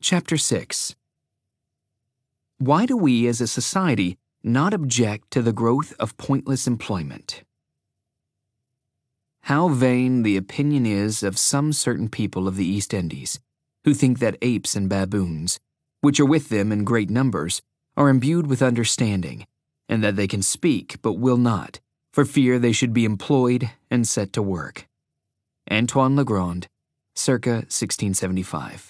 Chapter 6. Why do we as a society not object to the growth of pointless employment? How vain the opinion is of some certain people of the East Indies, who think that apes and baboons, which are with them in great numbers, are imbued with understanding, and that they can speak but will not, for fear they should be employed and set to work. Antoine Legrand, circa 1675.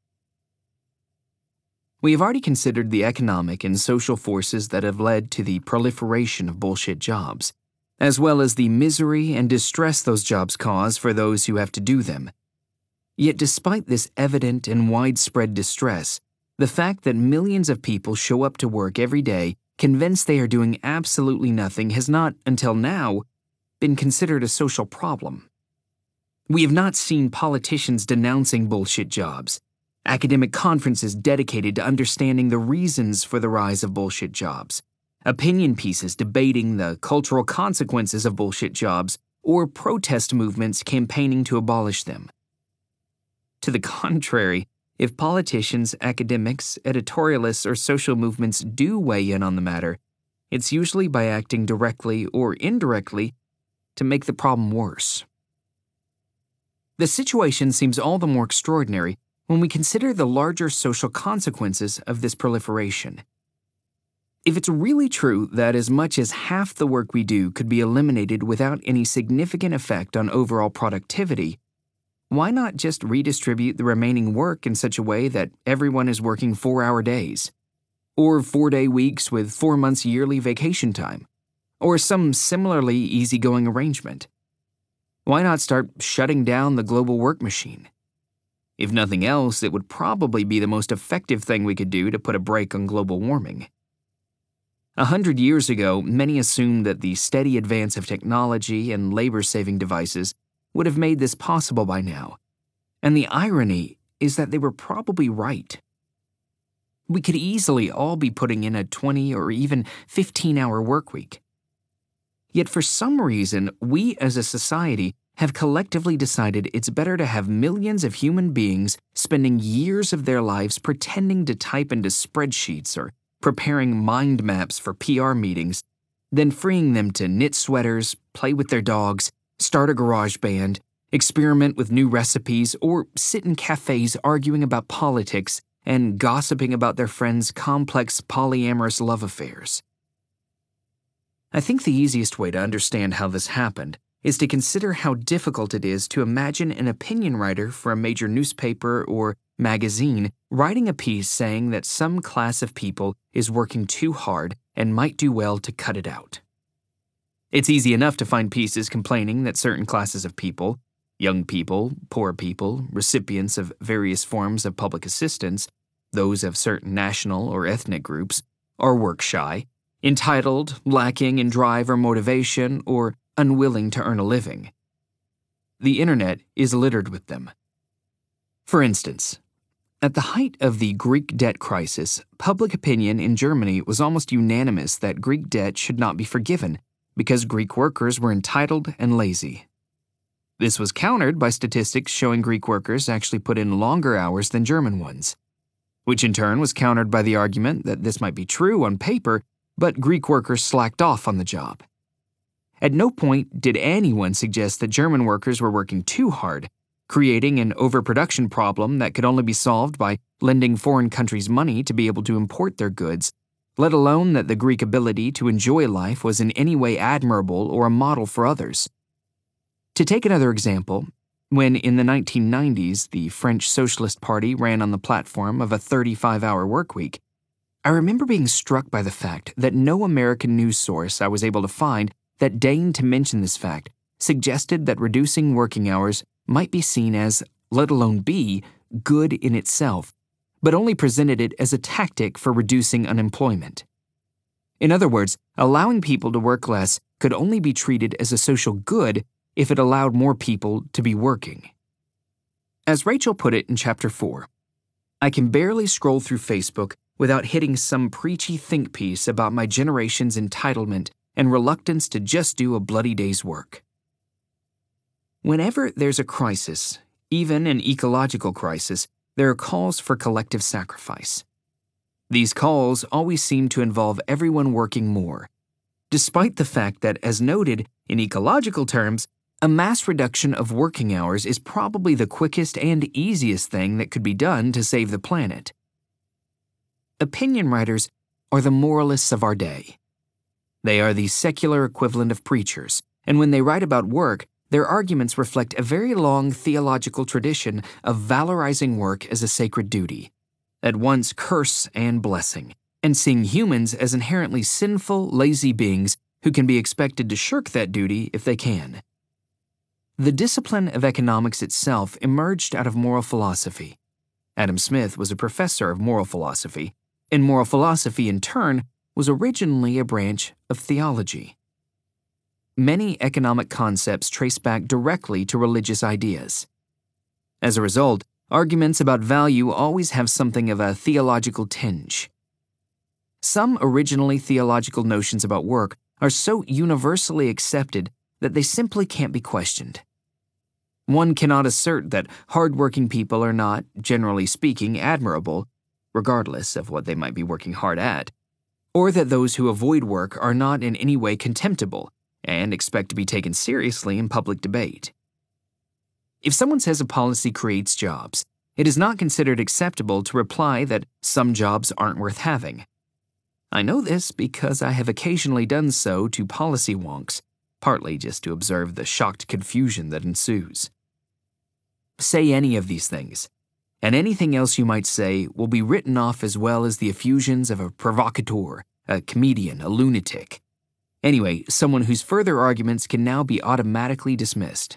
We have already considered the economic and social forces that have led to the proliferation of bullshit jobs, as well as the misery and distress those jobs cause for those who have to do them. Yet despite this evident and widespread distress, the fact that millions of people show up to work every day convinced they are doing absolutely nothing has not, until now, been considered a social problem. We have not seen politicians denouncing bullshit jobs, academic conferences dedicated to understanding the reasons for the rise of bullshit jobs, opinion pieces debating the cultural consequences of bullshit jobs, or protest movements campaigning to abolish them. To the contrary, if politicians, academics, editorialists, or social movements do weigh in on the matter, it's usually by acting directly or indirectly to make the problem worse. The situation seems all the more extraordinary when we consider the larger social consequences of this proliferation. If it's really true that as much as half the work we do could be eliminated without any significant effect on overall productivity, why not just redistribute the remaining work in such a way that everyone is working 4-hour days, or 4-day weeks with 4 months yearly vacation time, or some similarly easygoing arrangement? Why not start shutting down the global work machine? If nothing else, it would probably be the most effective thing we could do to put a brake on global warming. 100 years ago, many assumed that the steady advance of technology and labor-saving devices would have made this possible by now, and the irony is that they were probably right. We could easily all be putting in a 20 or even 15-hour work week. Yet for some reason, we as a society have collectively decided it's better to have millions of human beings spending years of their lives pretending to type into spreadsheets or preparing mind maps for PR meetings than freeing them to knit sweaters, play with their dogs, start a garage band, experiment with new recipes, or sit in cafes arguing about politics and gossiping about their friends' complex polyamorous love affairs. I think the easiest way to understand how this happened is to consider how difficult it is to imagine an opinion writer for a major newspaper or magazine writing a piece saying that some class of people is working too hard and might do well to cut it out. It's easy enough to find pieces complaining that certain classes of people, young people, poor people, recipients of various forms of public assistance, those of certain national or ethnic groups, are work-shy, entitled, lacking in drive or motivation, or unwilling to earn a living. The internet is littered with them. For instance, at the height of the Greek debt crisis, public opinion in Germany was almost unanimous that Greek debt should not be forgiven because Greek workers were entitled and lazy. This was countered by statistics showing Greek workers actually put in longer hours than German ones, which in turn was countered by the argument that this might be true on paper, but Greek workers slacked off on the job. At no point did anyone suggest that German workers were working too hard, creating an overproduction problem that could only be solved by lending foreign countries money to be able to import their goods, let alone that the Greek ability to enjoy life was in any way admirable or a model for others. To take another example, when in the 1990s the French Socialist Party ran on the platform of a 35-hour workweek, I remember being struck by the fact that no American news source I was able to find that deigned to mention this fact suggested that reducing working hours might be seen as, let alone be, good in itself, but only presented it as a tactic for reducing unemployment. In other words, allowing people to work less could only be treated as a social good if it allowed more people to be working. As Rachel put it in Chapter 4, I can barely scroll through Facebook without hitting some preachy think piece about my generation's entitlement and reluctance to just do a bloody day's work. Whenever there's a crisis, even an ecological crisis, there are calls for collective sacrifice. These calls always seem to involve everyone working more, despite the fact that, as noted, in ecological terms, a mass reduction of working hours is probably the quickest and easiest thing that could be done to save the planet. Opinion writers are the moralists of our day. They are the secular equivalent of preachers, and when they write about work, their arguments reflect a very long theological tradition of valorizing work as a sacred duty, at once curse and blessing, and seeing humans as inherently sinful, lazy beings who can be expected to shirk that duty if they can. The discipline of economics itself emerged out of moral philosophy. Adam Smith was a professor of moral philosophy, and moral philosophy, in turn, was originally a branch of theology. Many economic concepts trace back directly to religious ideas. As a result, arguments about value always have something of a theological tinge. Some originally theological notions about work are so universally accepted that they simply can't be questioned. One cannot assert that hardworking people are not, generally speaking, admirable, regardless of what they might be working hard at, or that those who avoid work are not in any way contemptible and expect to be taken seriously in public debate. If someone says a policy creates jobs, it is not considered acceptable to reply that some jobs aren't worth having. I know this because I have occasionally done so to policy wonks, partly just to observe the shocked confusion that ensues. Say any of these things, and anything else you might say will be written off as well as the effusions of a provocateur, a comedian, a lunatic. Anyway, someone whose further arguments can now be automatically dismissed.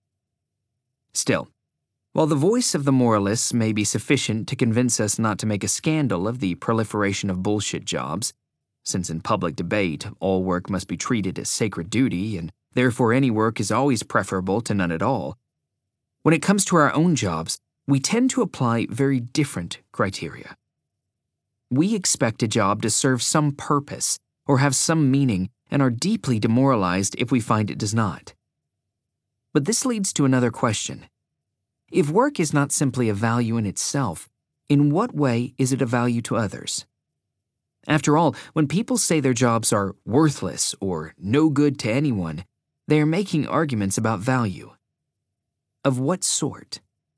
Still, while the voice of the moralists may be sufficient to convince us not to make a scandal of the proliferation of bullshit jobs, since in public debate all work must be treated as sacred duty and therefore any work is always preferable to none at all, when it comes to our own jobs, we tend to apply very different criteria. We expect a job to serve some purpose or have some meaning and are deeply demoralized if we find it does not. But this leads to another question. If work is not simply a value in itself, in what way is it a value to others? After all, when people say their jobs are worthless or no good to anyone, they are making arguments about value. Of what sort?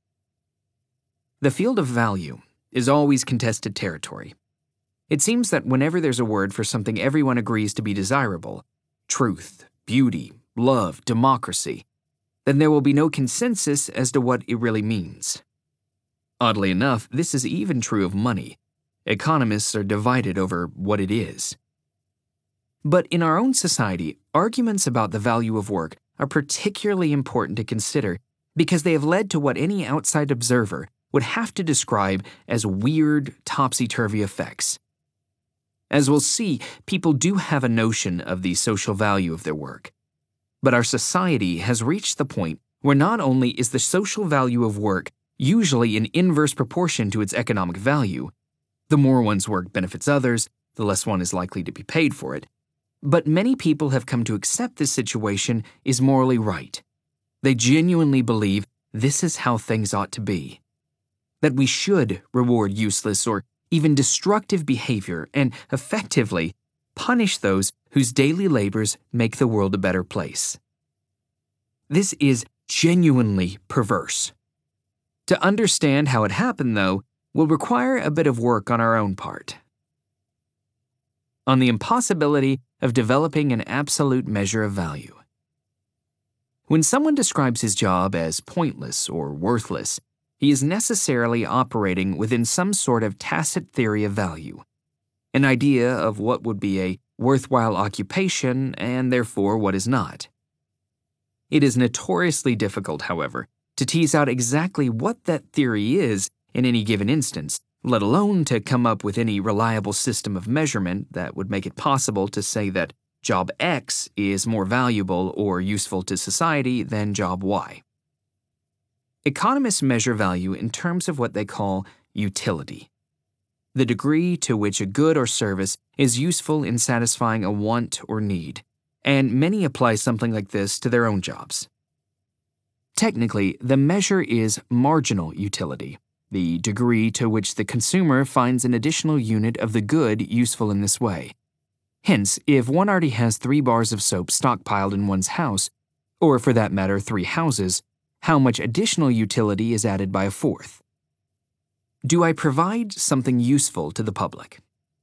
The field of value is always contested territory. It seems that whenever there's a word for something everyone agrees to be desirable, truth, beauty, love, democracy, then there will be no consensus as to what it really means. Oddly enough, this is even true of money. Economists are divided over what it is. But in our own society, arguments about the value of work are particularly important to consider because they have led to what any outside observer would have to describe as weird, topsy-turvy effects. As we'll see, people do have a notion of the social value of their work. But our society has reached the point where not only is the social value of work usually in inverse proportion to its economic value, the more one's work benefits others, the less one is likely to be paid for it, but many people have come to accept this situation is morally right. They genuinely believe this is how things ought to be. That we should reward useless or even destructive behavior and, effectively, punish those whose daily labors make the world a better place. This is genuinely perverse. To understand how it happened, though, will require a bit of work on our own part. On the impossibility of developing an absolute measure of value. When someone describes his job as pointless or worthless, he is necessarily operating within some sort of tacit theory of value, an idea of what would be a worthwhile occupation and therefore what is not. It is notoriously difficult, however, to tease out exactly what that theory is in any given instance, let alone to come up with any reliable system of measurement that would make it possible to say that Job X is more valuable or useful to society than Job Y. Economists measure value in terms of what they call utility, the degree to which a good or service is useful in satisfying a want or need, and many apply something like this to their own jobs. Technically, the measure is marginal utility, the degree to which the consumer finds an additional unit of the good useful in this way. Hence, if one already has 3 bars of soap stockpiled in one's house, or for that matter 3 houses, how much additional utility is added by a 4th? Do I provide something useful to the public?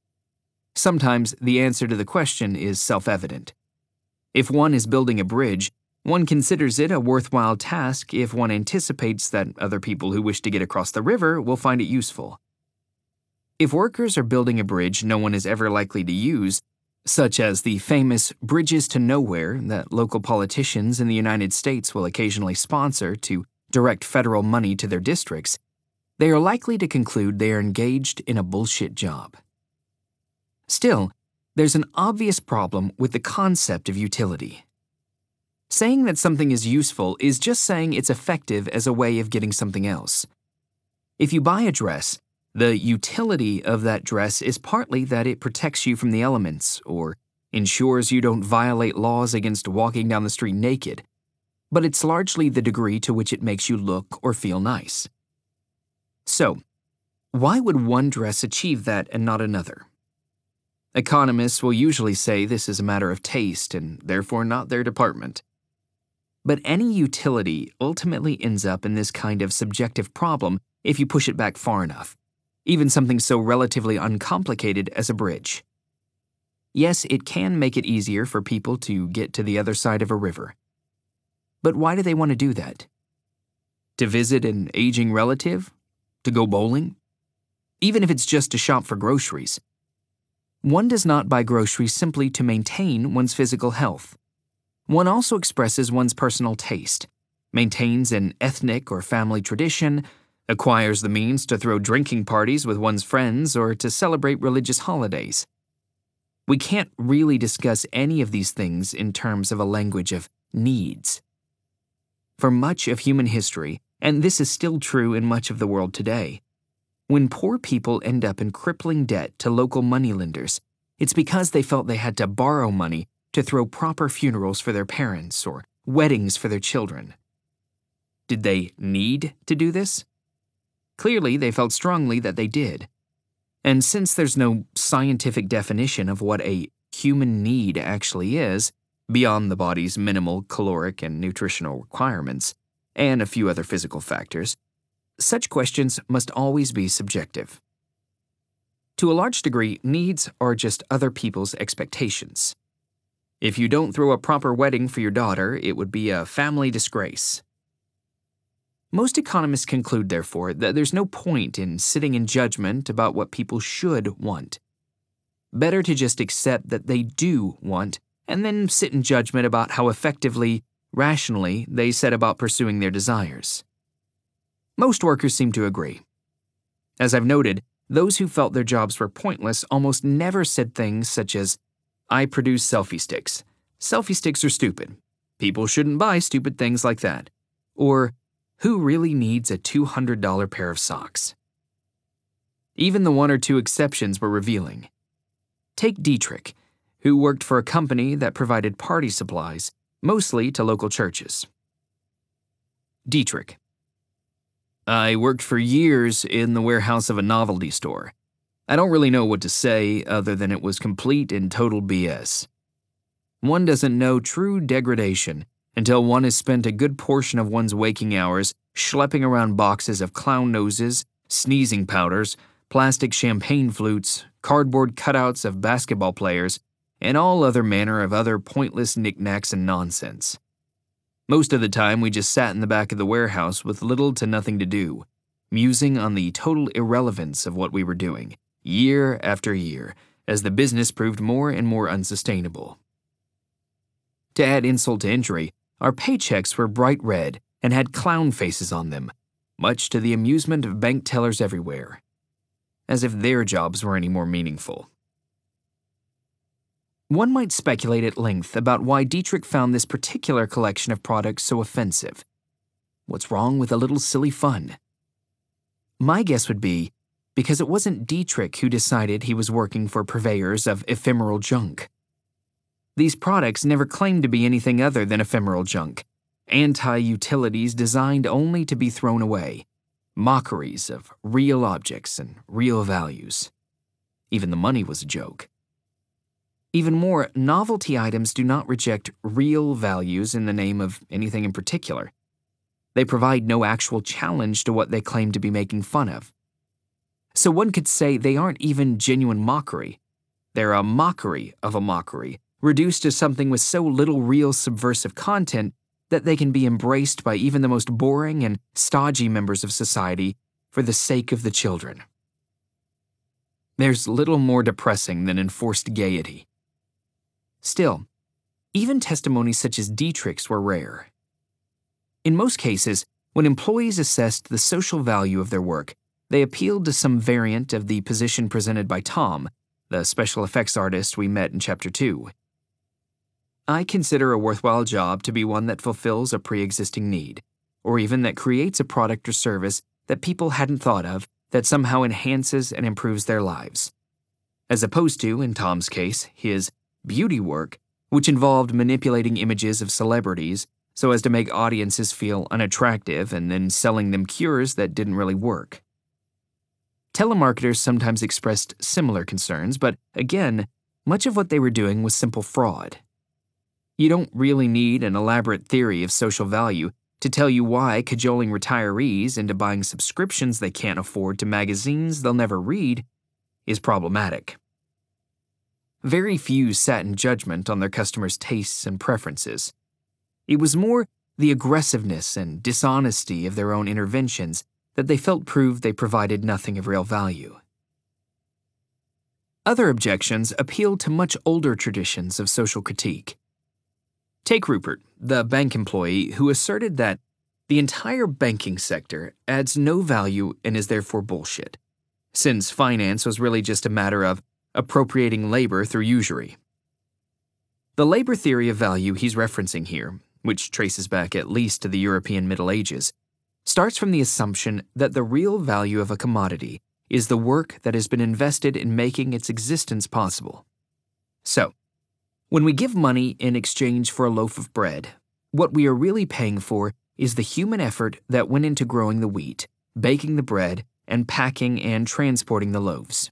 Sometimes the answer to the question is self-evident. If one is building a bridge, one considers it a worthwhile task if one anticipates that other people who wish to get across the river will find it useful. If workers are building a bridge no one is ever likely to use, such as the famous Bridges to Nowhere that local politicians in the United States will occasionally sponsor to direct federal money to their districts, they are likely to conclude they are engaged in a bullshit job. Still, there's an obvious problem with the concept of utility. Saying that something is useful is just saying it's effective as a way of getting something else. If you buy a dress, the utility of that dress is partly that it protects you from the elements or ensures you don't violate laws against walking down the street naked, but it's largely the degree to which it makes you look or feel nice. So, why would one dress achieve that and not another? Economists will usually say this is a matter of taste and therefore not their department. But any utility ultimately ends up in this kind of subjective problem if you push it back far enough, even something so relatively uncomplicated as a bridge. Yes, it can make it easier for people to get to the other side of a river. But why do they want to do that? To visit an aging relative? To go bowling? Even if it's just to shop for groceries. One does not buy groceries simply to maintain one's physical health. One also expresses one's personal taste, maintains an ethnic or family tradition, acquires the means to throw drinking parties with one's friends or to celebrate religious holidays. We can't really discuss any of these things in terms of a language of needs. For much of human history, and this is still true in much of the world today, when poor people end up in crippling debt to local moneylenders, it's because they felt they had to borrow money to throw proper funerals for their parents or weddings for their children. Did they need to do this? Clearly, they felt strongly that they did. And since there's no scientific definition of what a human need actually is, beyond the body's minimal caloric and nutritional requirements, and a few other physical factors, such questions must always be subjective. To a large degree, needs are just other people's expectations. If you don't throw a proper wedding for your daughter, it would be a family disgrace. Most economists conclude, therefore, that there's no point in sitting in judgment about what people should want. Better to just accept that they do want, and then sit in judgment about how effectively, rationally, they set about pursuing their desires. Most workers seem to agree. As I've noted, those who felt their jobs were pointless almost never said things such as, "I produce selfie sticks. Selfie sticks are stupid. People shouldn't buy stupid things like that." Or, "Who really needs a $200 pair of socks?" Even the 1 or 2 exceptions were revealing. Take Dietrich, who worked for a company that provided party supplies, mostly to local churches. Dietrich: I worked for years in the warehouse of a novelty store. I don't really know what to say other than it was complete and total BS. One doesn't know true degradation until one has spent a good portion of one's waking hours schlepping around boxes of clown noses, sneezing powders, plastic champagne flutes, cardboard cutouts of basketball players, and all other manner of other pointless knickknacks and nonsense. Most of the time, we just sat in the back of the warehouse with little to nothing to do, musing on the total irrelevance of what we were doing, year after year, as the business proved more and more unsustainable. To add insult to injury, our paychecks were bright red and had clown faces on them, much to the amusement of bank tellers everywhere. As if their jobs were any more meaningful. One might speculate at length about why Dietrich found this particular collection of products so offensive. What's wrong with a little silly fun? My guess would be because it wasn't Dietrich who decided he was working for purveyors of ephemeral junk. These products never claimed to be anything other than ephemeral junk, anti-utilities designed only to be thrown away, mockeries of real objects and real values. Even the money was a joke. Even more, novelty items do not reject real values in the name of anything in particular. They provide no actual challenge to what they claim to be making fun of. So one could say they aren't even genuine mockery. They're a mockery of a mockery, reduced to something with so little real subversive content that they can be embraced by even the most boring and stodgy members of society for the sake of the children. There's little more depressing than enforced gaiety. Still, even testimonies such as Dietrich's were rare. In most cases, when employees assessed the social value of their work, they appealed to some variant of the position presented by Tom, the special effects artist we met in Chapter 2. I consider a worthwhile job to be one that fulfills a pre-existing need, or even that creates a product or service that people hadn't thought of that somehow enhances and improves their lives. As opposed to, in Tom's case, his beauty work, which involved manipulating images of celebrities so as to make audiences feel unattractive and then selling them cures that didn't really work. Telemarketers sometimes expressed similar concerns, but again, much of what they were doing was simple fraud. You don't really need an elaborate theory of social value to tell you why cajoling retirees into buying subscriptions they can't afford to magazines they'll never read is problematic. Very few sat in judgment on their customers' tastes and preferences. It was more the aggressiveness and dishonesty of their own interventions that they felt proved they provided nothing of real value. Other objections appealed to much older traditions of social critique. Take Rupert, the bank employee who asserted that the entire banking sector adds no value and is therefore bullshit, since finance was really just a matter of appropriating labor through usury. The labor theory of value he's referencing here, which traces back at least to the European Middle Ages, starts from the assumption that the real value of a commodity is the work that has been invested in making its existence possible. So, when we give money in exchange for a loaf of bread, what we are really paying for is the human effort that went into growing the wheat, baking the bread, and packing and transporting the loaves.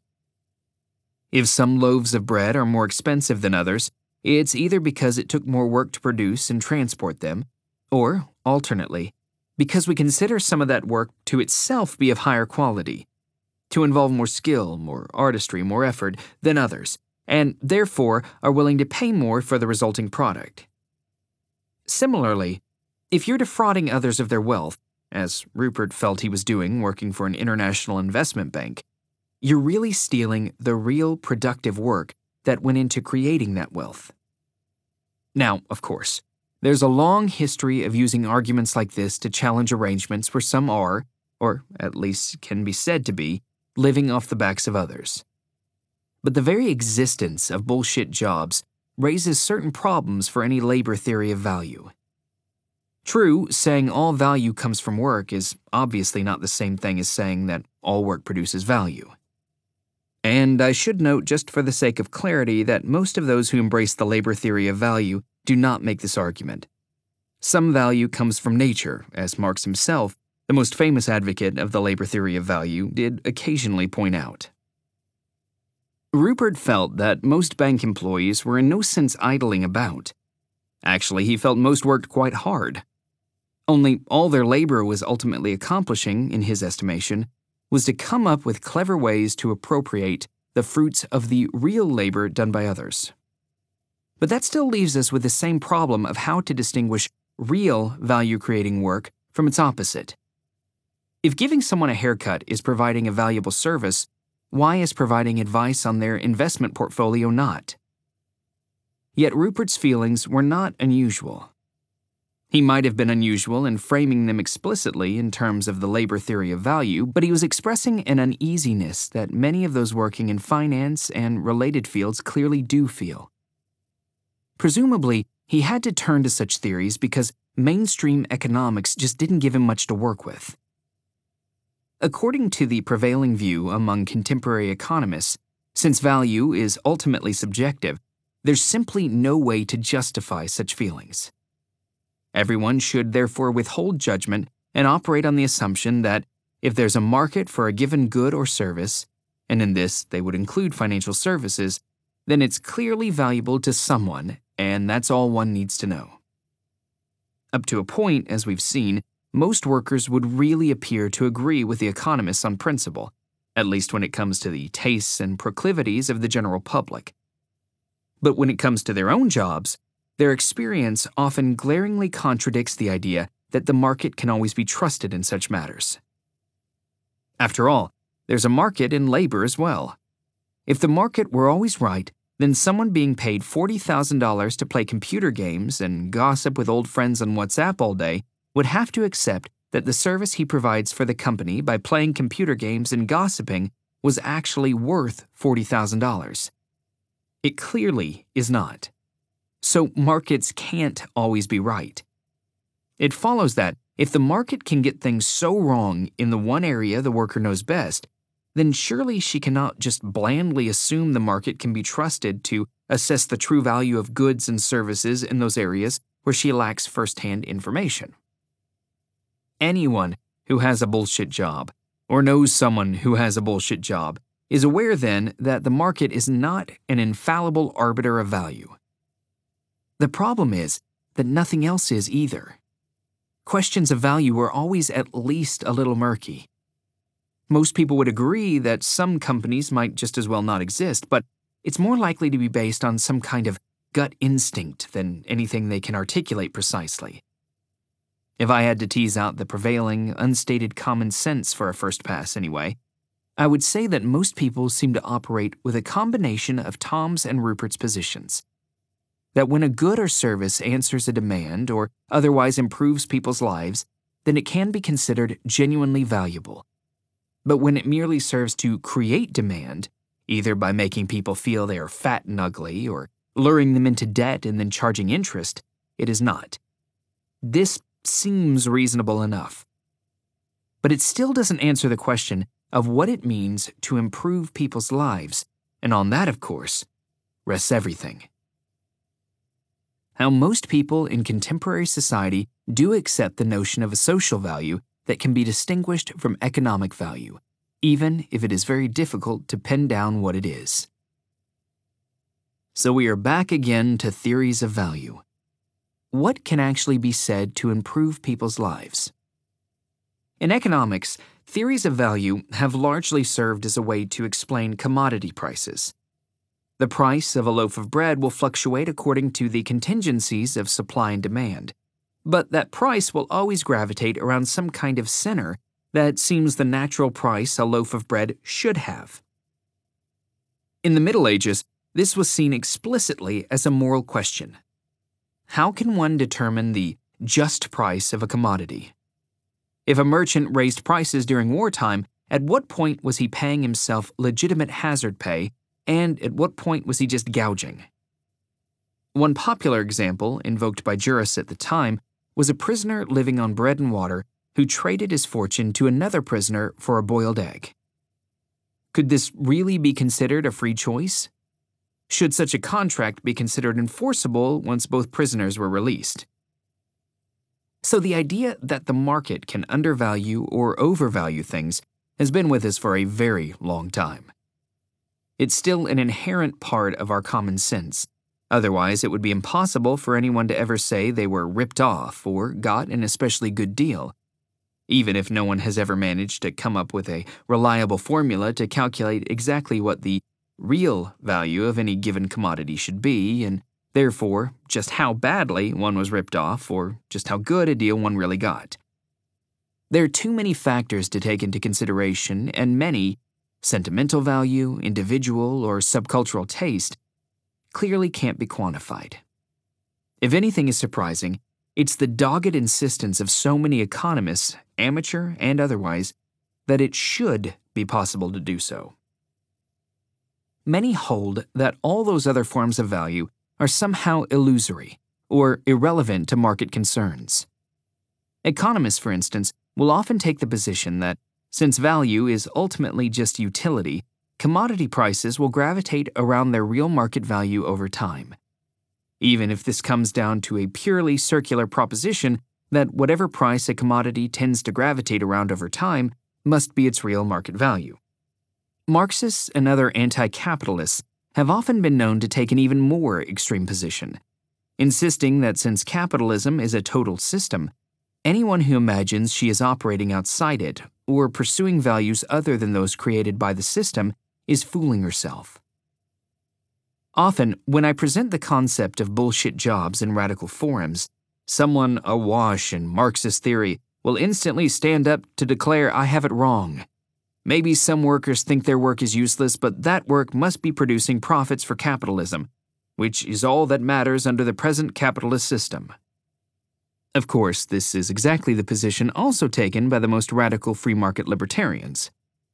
If some loaves of bread are more expensive than others, it's either because it took more work to produce and transport them, or, alternately, because we consider some of that work to itself be of higher quality, to involve more skill, more artistry, more effort than others, and therefore are willing to pay more for the resulting product. Similarly, if you're defrauding others of their wealth, as Rupert felt he was doing working for an international investment bank, you're really stealing the real productive work that went into creating that wealth. Now, of course, there's a long history of using arguments like this to challenge arrangements where some are, or at least can be said to be, living off the backs of others. But the very existence of bullshit jobs raises certain problems for any labor theory of value. True, saying all value comes from work is obviously not the same thing as saying that all work produces value. And I should note, just for the sake of clarity, that most of those who embrace the labor theory of value do not make this argument. Some value comes from nature, as Marx himself, the most famous advocate of the labor theory of value, did occasionally point out. Rupert felt that most bank employees were in no sense idling about. Actually, he felt most worked quite hard. Only all their labor was ultimately accomplishing, in his estimation, was to come up with clever ways to appropriate the fruits of the real labor done by others. But that still leaves us with the same problem of how to distinguish real value-creating work from its opposite. If giving someone a haircut is providing a valuable service, why is providing advice on their investment portfolio not? Yet Rupert's feelings were not unusual. He might have been unusual in framing them explicitly in terms of the labor theory of value, but he was expressing an uneasiness that many of those working in finance and related fields clearly do feel. Presumably, he had to turn to such theories because mainstream economics just didn't give him much to work with. According to the prevailing view among contemporary economists, since value is ultimately subjective, there's simply no way to justify such feelings. Everyone should therefore withhold judgment and operate on the assumption that, If there's a market for a given good or service, and in this they would include financial services, then it's clearly valuable to someone, and that's all one needs to know. Up to a point, as we've seen, most workers would really appear to agree with the economists on principle, at least when it comes to the tastes and proclivities of the general public. But when it comes to their own jobs, their experience often glaringly contradicts the idea that the market can always be trusted in such matters. After all, there's a market in labor as well. If the market were always right, then someone being paid $40,000 to play computer games and gossip with old friends on WhatsApp all day would have to accept that the service he provides for the company by playing computer games and gossiping was actually worth $40,000. It clearly is not. So markets can't always be right. It follows that if the market can get things so wrong in the one area the worker knows best, then surely she cannot just blandly assume the market can be trusted to assess the true value of goods and services in those areas where she lacks first-hand information. Anyone who has a bullshit job, or knows someone who has a bullshit job, is aware then that the market is not an infallible arbiter of value. The problem is that nothing else is either. Questions of value are always at least a little murky. Most people would agree that some companies might just as well not exist, but it's more likely to be based on some kind of gut instinct than anything they can articulate precisely. If I had to tease out the prevailing, unstated common sense for a first pass anyway, I would say that most people seem to operate with a combination of Tom's and Rupert's positions. That when a good or service answers a demand or otherwise improves people's lives, then it can be considered genuinely valuable. But when it merely serves to create demand, either by making people feel they are fat and ugly or luring them into debt and then charging interest, it is not. This seems reasonable enough. But it still doesn't answer the question of what it means to improve people's lives, and on that, of course, rests everything. How most people in contemporary society do accept the notion of a social value that can be distinguished from economic value, even if it is very difficult to pin down what it is. So we are back again to theories of value. What can actually be said to improve people's lives? In economics, theories of value have largely served as a way to explain commodity prices. The price of a loaf of bread will fluctuate according to the contingencies of supply and demand, but that price will always gravitate around some kind of center that seems the natural price a loaf of bread should have. In the Middle Ages, this was seen explicitly as a moral question. How can one determine the just price of a commodity? If a merchant raised prices during wartime, at what point was he paying himself legitimate hazard pay, and at what point was he just gouging? One popular example, invoked by jurists at the time, was a prisoner living on bread and water who traded his fortune to another prisoner for a boiled egg. Could this really be considered a free choice? Should such a contract be considered enforceable once both prisoners were released? So the idea that the market can undervalue or overvalue things has been with us for a very long time. It's still an inherent part of our common sense. Otherwise, it would be impossible for anyone to ever say they were ripped off or got an especially good deal, even if no one has ever managed to come up with a reliable formula to calculate exactly what the real value of any given commodity should be, and therefore just how badly one was ripped off or just how good a deal one really got. There are too many factors to take into consideration, and many, sentimental value, individual, or subcultural taste, clearly can't be quantified. If anything is surprising, it's the dogged insistence of so many economists, amateur and otherwise, that it should be possible to do so. Many hold that all those other forms of value are somehow illusory or irrelevant to market concerns. Economists, for instance, will often take the position that, since value is ultimately just utility, commodity prices will gravitate around their real market value over time. Even if this comes down to a purely circular proposition that whatever price a commodity tends to gravitate around over time must be its real market value. Marxists and other anti-capitalists have often been known to take an even more extreme position, insisting that since capitalism is a total system, anyone who imagines she is operating outside it or pursuing values other than those created by the system is fooling herself. Often, when I present the concept of bullshit jobs in radical forums, someone awash in Marxist theory will instantly stand up to declare I have it wrong. Maybe some workers think their work is useless, but that work must be producing profits for capitalism, which is all that matters under the present capitalist system. Of course, this is exactly the position also taken by the most radical free market libertarians.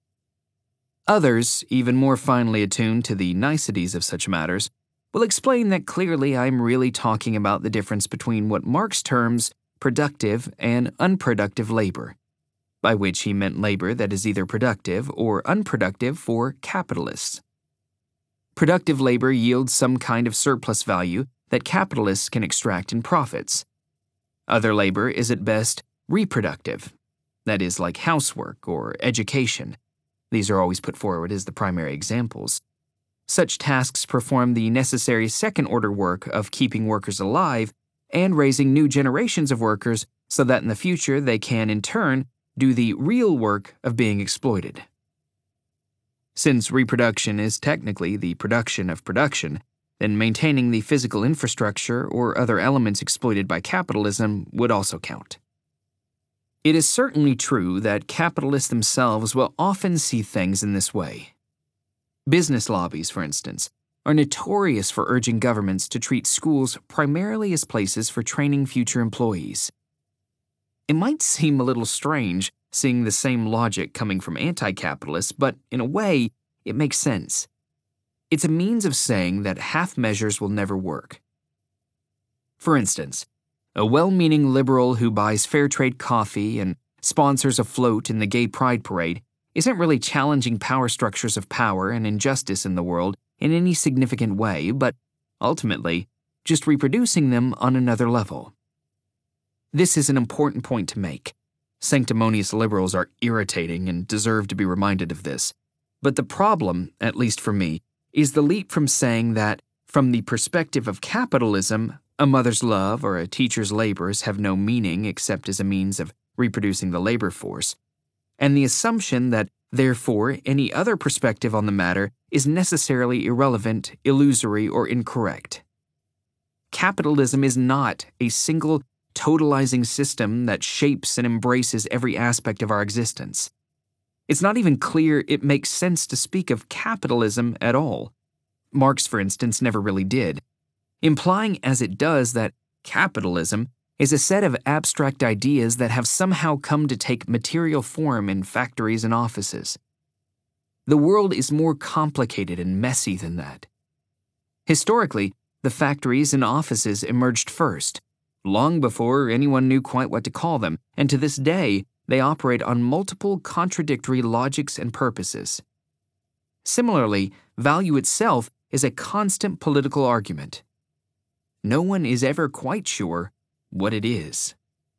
Others, even more finely attuned to the niceties of such matters, will explain that clearly I'm really talking about the difference between what Marx terms productive and unproductive labor, by which he meant labor that is either productive or unproductive for capitalists. Productive labor yields some kind of surplus value that capitalists can extract in profits. Other labor is at best reproductive, that is, like housework or education. These are always put forward as the primary examples. Such tasks perform the necessary second-order work of keeping workers alive and raising new generations of workers so that in the future they can, in turn, do the real work of being exploited. Since reproduction is technically the production of production, then maintaining the physical infrastructure or other elements exploited by capitalism would also count. It is certainly true that capitalists themselves will often see things in this way. Business lobbies, for instance, are notorious for urging governments to treat schools primarily as places for training future employees. It might seem a little strange seeing the same logic coming from anti-capitalists, but in a way, it makes sense. It's a means of saying that half measures will never work. For instance, a well-meaning liberal who buys fair trade coffee and sponsors a float in the gay pride parade isn't really challenging power structures of power and injustice in the world in any significant way, but ultimately just reproducing them on another level. This is an important point to make. Sanctimonious liberals are irritating and deserve to be reminded of this. But the problem, at least for me, is the leap from saying that, from the perspective of capitalism, a mother's love or a teacher's labors have no meaning except as a means of reproducing the labor force, and the assumption that, therefore, any other perspective on the matter is necessarily irrelevant, illusory, or incorrect. Capitalism is not a single, totalizing system that shapes and embraces every aspect of our existence. It's not even clear it makes sense to speak of capitalism at all. Marx, for instance, never really did, implying as it does that capitalism is a set of abstract ideas that have somehow come to take material form in factories and offices. The world is more complicated and messy than that. Historically, the factories and offices emerged first, long before anyone knew quite what to call them, and to this day, they operate on multiple contradictory logics and purposes. Similarly, value itself is a constant political argument. No one is ever quite sure what it is.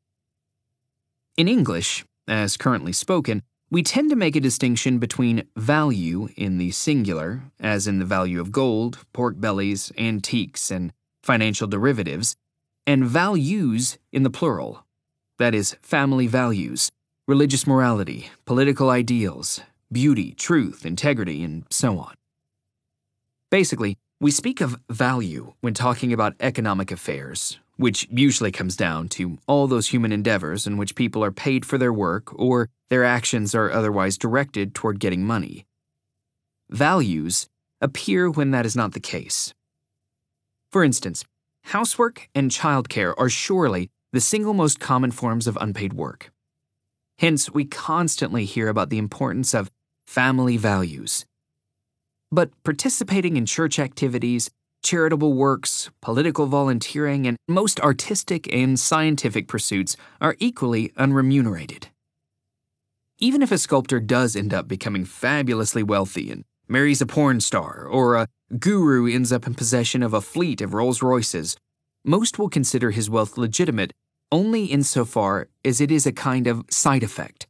In English, as currently spoken, we tend to make a distinction between value in the singular, as in the value of gold, pork bellies, antiques, and financial derivatives, and values in the plural, that is, family values, religious morality, political ideals, beauty, truth, integrity, and so on. Basically, we speak of value when talking about economic affairs, which usually comes down to all those human endeavors in which people are paid for their work or their actions are otherwise directed toward getting money. Values appear when that is not the case. For instance, housework and childcare are surely the single most common forms of unpaid work. Hence, we constantly hear about the importance of family values. But participating in church activities, charitable works, political volunteering, and most artistic and scientific pursuits are equally unremunerated. Even if a sculptor does end up becoming fabulously wealthy and marries a porn star, or a guru ends up in possession of a fleet of Rolls-Royces, most will consider his wealth legitimate only insofar as it is a kind of side effect,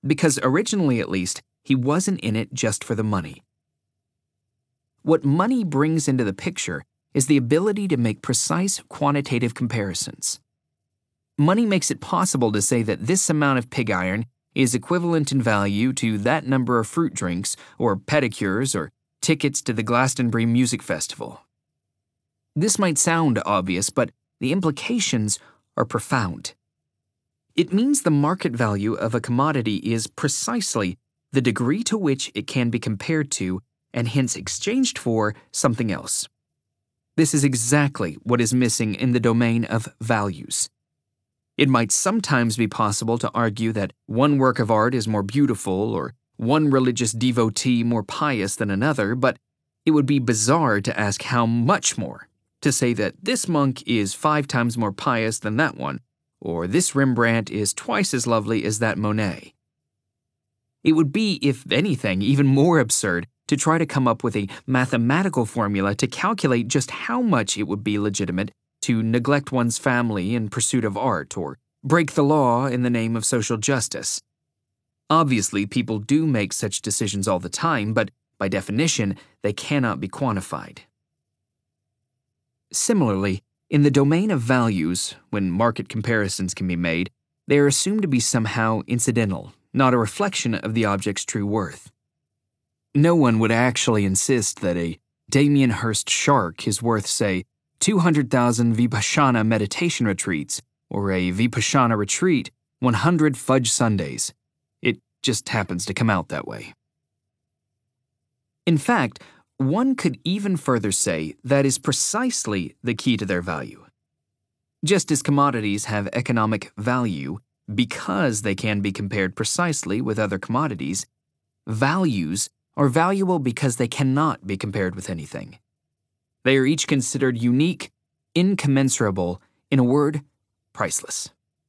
because originally at least, he wasn't in it just for the money. What money brings into the picture is the ability to make precise quantitative comparisons. Money makes it possible to say that this amount of pig iron is equivalent in value to that number of fruit drinks or pedicures or tickets to the Glastonbury Music Festival. This might sound obvious, but the implications are profound. It means the market value of a commodity is precisely the degree to which it can be compared to and hence exchanged for something else. This is exactly what is missing in the domain of values. It might sometimes be possible to argue that one work of art is more beautiful or one religious devotee more pious than another, but it would be bizarre to ask how much more, to say that this monk is 5 times more pious than that one, or this Rembrandt is twice as lovely as that Monet. It would be, if anything, even more absurd to try to come up with a mathematical formula to calculate just how much it would be legitimate to neglect one's family in pursuit of art or break the law in the name of social justice. Obviously, people do make such decisions all the time, but by definition, they cannot be quantified. Similarly, in the domain of values, when market comparisons can be made, they are assumed to be somehow incidental, not a reflection of the object's true worth. No one would actually insist that a Damien Hirst shark is worth, say, 200,000 Vipassana meditation retreats, or a Vipassana retreat 100 fudge sundaes. It just happens to come out that way. In fact, one could even further say that is precisely the key to their value. Just as commodities have economic value because they can be compared precisely with other commodities, values are valuable because they cannot be compared with anything. They are each considered unique, incommensurable, in a word, priceless.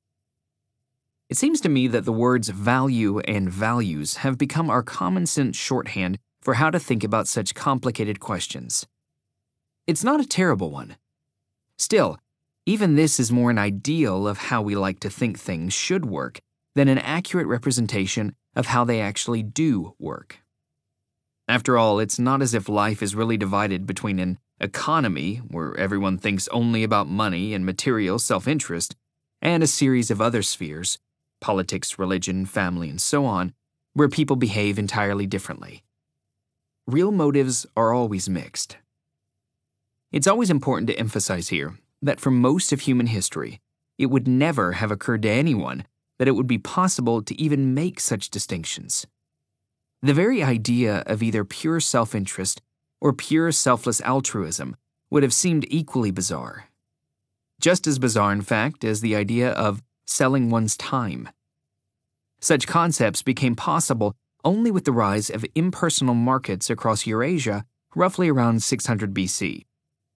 It seems to me that the words value and values have become our common sense shorthand for how to think about such complicated questions. It's not a terrible one. Still, even this is more an ideal of how we like to think things should work than an accurate representation of how they actually do work. After all, it's not as if life is really divided between an economy, where everyone thinks only about money and material self-interest, and a series of other spheres, politics, religion, family, and so on, where people behave entirely differently. Real motives are always mixed. It's always important to emphasize here that for most of human history, it would never have occurred to anyone that it would be possible to even make such distinctions. The very idea of either pure self-interest or pure selfless altruism would have seemed equally bizarre. Just as bizarre, in fact, as the idea of selling one's time. Such concepts became possible only with the rise of impersonal markets across Eurasia roughly around 600 BC.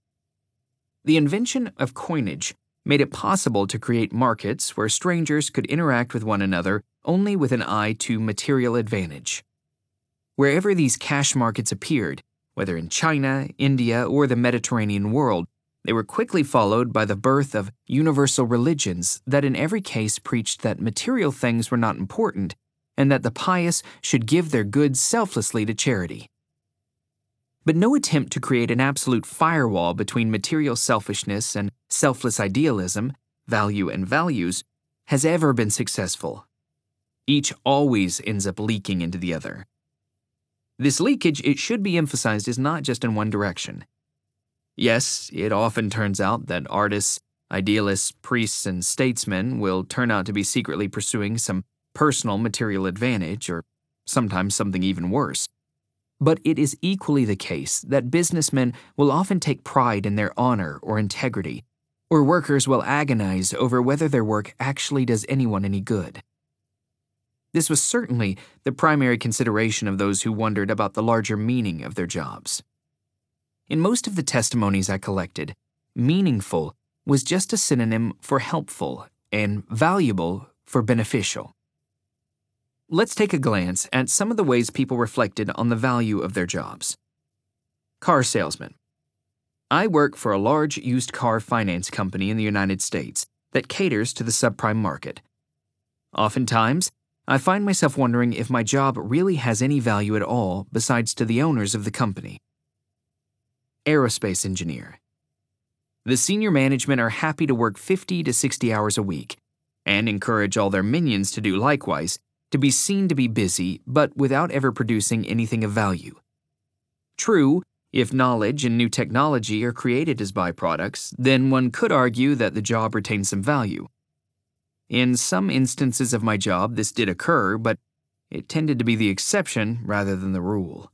The invention of coinage made it possible to create markets where strangers could interact with one another only with an eye to material advantage. Wherever these cash markets appeared, whether in China, India, or the Mediterranean world, they were quickly followed by the birth of universal religions that in every case preached that material things were not important and that the pious should give their goods selflessly to charity. But no attempt to create an absolute firewall between material selfishness and selfless idealism, value and values, has ever been successful. Each always ends up leaking into the other. This leakage, it should be emphasized, is not just in one direction. Yes, it often turns out that artists, idealists, priests, and statesmen will turn out to be secretly pursuing some personal material advantage, or sometimes something even worse. But it is equally the case that businessmen will often take pride in their honor or integrity, or workers will agonize over whether their work actually does anyone any good. This was certainly the primary consideration of those who wondered about the larger meaning of their jobs. In most of the testimonies I collected, meaningful was just a synonym for helpful and valuable for beneficial. Let's take a glance at some of the ways people reflected on the value of their jobs. Car salesman. I work for a large used car finance company in the United States that caters to the subprime market. Oftentimes, I find myself wondering if my job really has any value at all besides to the owners of the company. Aerospace engineer. The senior management are happy to work 50 to 60 hours a week and encourage all their minions to do likewise, to be seen to be busy, but without ever producing anything of value. True, if knowledge and new technology are created as byproducts, then one could argue that the job retains some value. In some instances of my job, this did occur, but it tended to be the exception rather than the rule.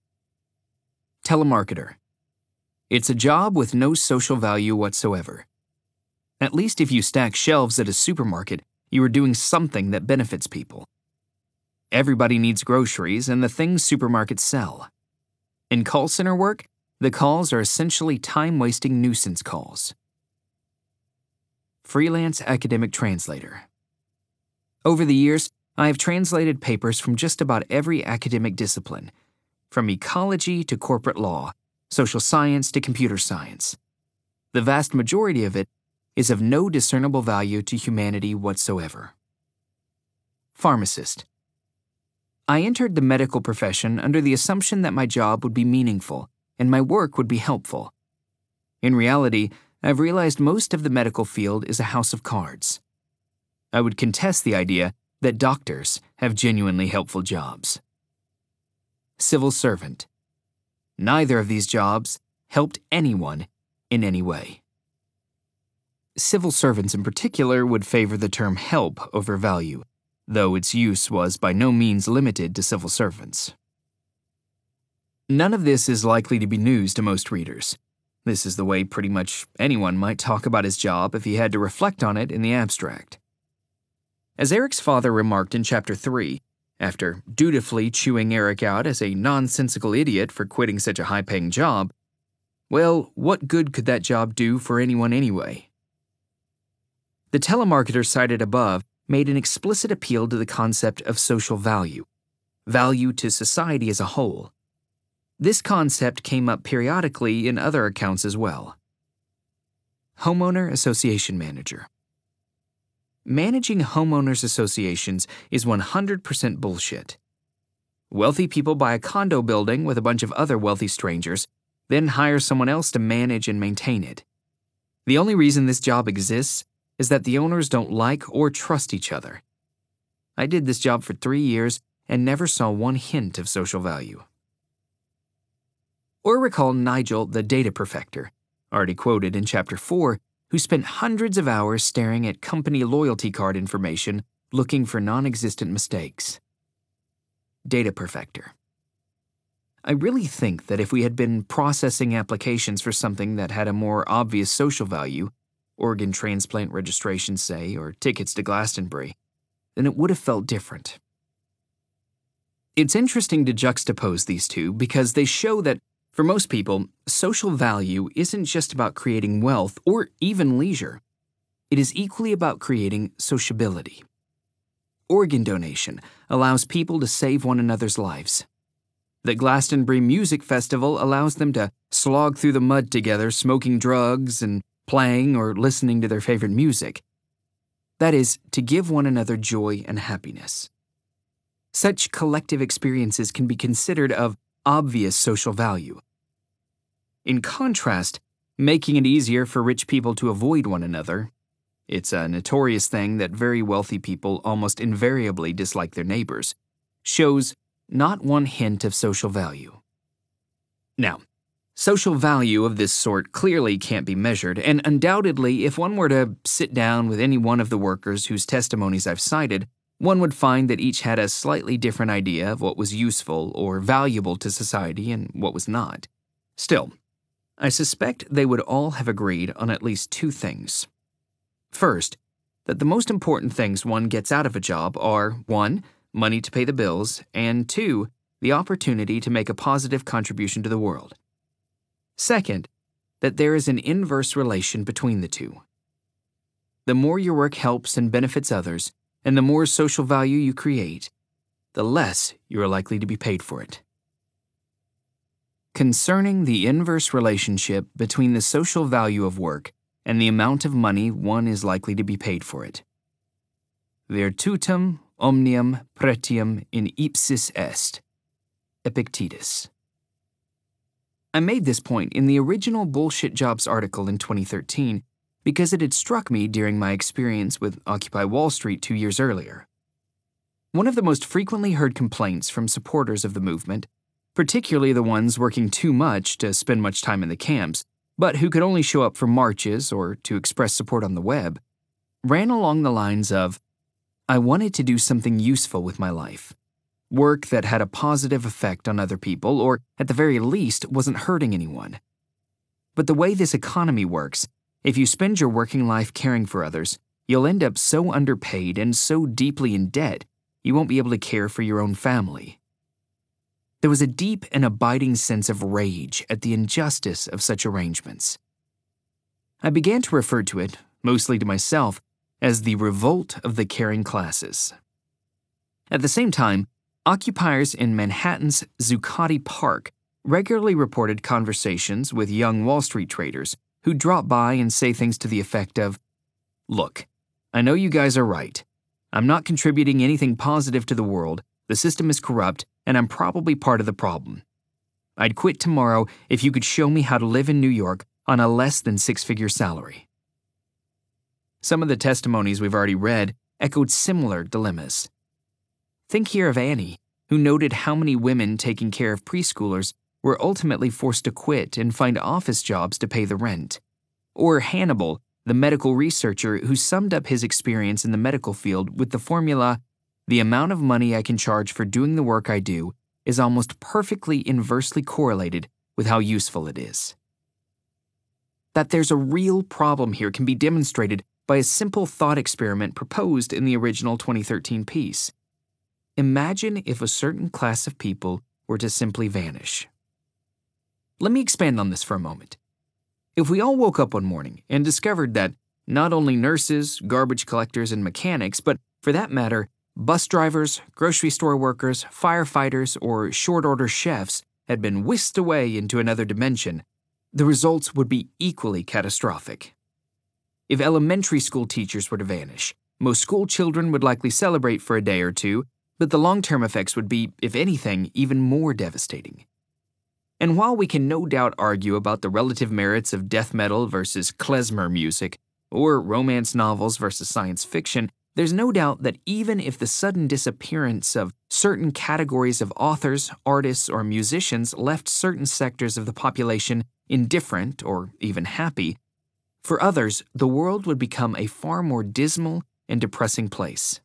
Telemarketer. It's a job with no social value whatsoever. At least if you stack shelves at a supermarket, you are doing something that benefits people. Everybody needs groceries and the things supermarkets sell. In call center work, the calls are essentially time-wasting nuisance calls. Freelance academic translator. Over the years, I have translated papers from just about every academic discipline, from ecology to corporate law, social science to computer science. The vast majority of it is of no discernible value to humanity whatsoever. Pharmacist. I entered the medical profession under the assumption that my job would be meaningful and my work would be helpful. In reality, I've realized most of the medical field is a house of cards. I would contest the idea that doctors have genuinely helpful jobs. Civil servant. Neither of these jobs helped anyone in any way. Civil servants in particular would favor the term help over value, though its use was by no means limited to civil servants. None of this is likely to be news to most readers. This is the way pretty much anyone might talk about his job if he had to reflect on it in the abstract. As Eric's father remarked in Chapter 3, after dutifully chewing Eric out as a nonsensical idiot for quitting such a high-paying job, well, what good could that job do for anyone anyway? The telemarketer cited above made an explicit appeal to the concept of social value to society as a whole. This concept came up periodically in other accounts as well. Homeowner Association Manager. Managing homeowners associations is 100% bullshit. Wealthy people buy a condo building with a bunch of other wealthy strangers, then hire someone else to manage and maintain it. The only reason this job exists is that the owners don't like or trust each other. I did this job for 3 years and never saw one hint of social value. Or recall Nigel, the data perfecter, already quoted in Chapter 4, who spent hundreds of hours staring at company loyalty card information looking for non-existent mistakes. Data perfecter. I really think that if we had been processing applications for something that had a more obvious social value, organ transplant registration, say, or tickets to Glastonbury, then it would have felt different. It's interesting to juxtapose these two because they show that, for most people, social value isn't just about creating wealth or even leisure. It is equally about creating sociability. Organ donation allows people to save one another's lives. The Glastonbury Music Festival allows them to slog through the mud together, smoking drugs and playing or listening to their favorite music. That is, to give one another joy and happiness. Such collective experiences can be considered of obvious social value. In contrast, making it easier for rich people to avoid one another, it's a notorious thing that very wealthy people almost invariably dislike their neighbors, shows not one hint of social value. Now, social value of this sort clearly can't be measured, and undoubtedly, if one were to sit down with any one of the workers whose testimonies I've cited, one would find that each had a slightly different idea of what was useful or valuable to society and what was not. Still, I suspect they would all have agreed on at least 2 things. First, that the most important things one gets out of a job are 1. Money to pay the bills, and 2. The opportunity to make a positive contribution to the world. Second, that there is an inverse relation between the two. The more your work helps and benefits others, and the more social value you create, the less you are likely to be paid for it. Concerning the inverse relationship between the social value of work and the amount of money one is likely to be paid for it. Virtutum omnium pretium in ipsis est. Epictetus. I made this point in the original Bullshit Jobs article in 2013 because it had struck me during my experience with Occupy Wall Street 2 years earlier. One of the most frequently heard complaints from supporters of the movement, particularly the ones working too much to spend much time in the camps, but who could only show up for marches or to express support on the web, ran along the lines of, I wanted to do something useful with my life. Work that had a positive effect on other people, or at the very least wasn't hurting anyone. But the way this economy works, if you spend your working life caring for others, you'll end up so underpaid and so deeply in debt, you won't be able to care for your own family. There was a deep and abiding sense of rage at the injustice of such arrangements. I began to refer to it, mostly to myself, as the revolt of the caring classes. At the same time, occupiers in Manhattan's Zuccotti Park regularly reported conversations with young Wall Street traders who drop by and say things to the effect of, Look, I know you guys are right. I'm not contributing anything positive to the world, the system is corrupt, and I'm probably part of the problem. I'd quit tomorrow if you could show me how to live in New York on a less than six-figure salary. Some of the testimonies we've already read echoed similar dilemmas. Think here of Annie, who noted how many women taking care of preschoolers were ultimately forced to quit and find office jobs to pay the rent. Or Hannibal, the medical researcher who summed up his experience in the medical field with the formula, the amount of money I can charge for doing the work I do is almost perfectly inversely correlated with how useful it is. That there's a real problem here can be demonstrated by a simple thought experiment proposed in the original 2013 piece. Imagine if a certain class of people were to simply vanish. Let me expand on this for a moment. If we all woke up one morning and discovered that not only nurses, garbage collectors, and mechanics, but for that matter, bus drivers, grocery store workers, firefighters, or short-order chefs had been whisked away into another dimension, the results would be equally catastrophic. If elementary school teachers were to vanish, most school children would likely celebrate for a day or two, but the long-term effects would be, if anything, even more devastating. And while we can no doubt argue about the relative merits of death metal versus klezmer music, or romance novels versus science fiction, there's no doubt that even if the sudden disappearance of certain categories of authors, artists, or musicians left certain sectors of the population indifferent or even happy, for others, the world would become a far more dismal and depressing place.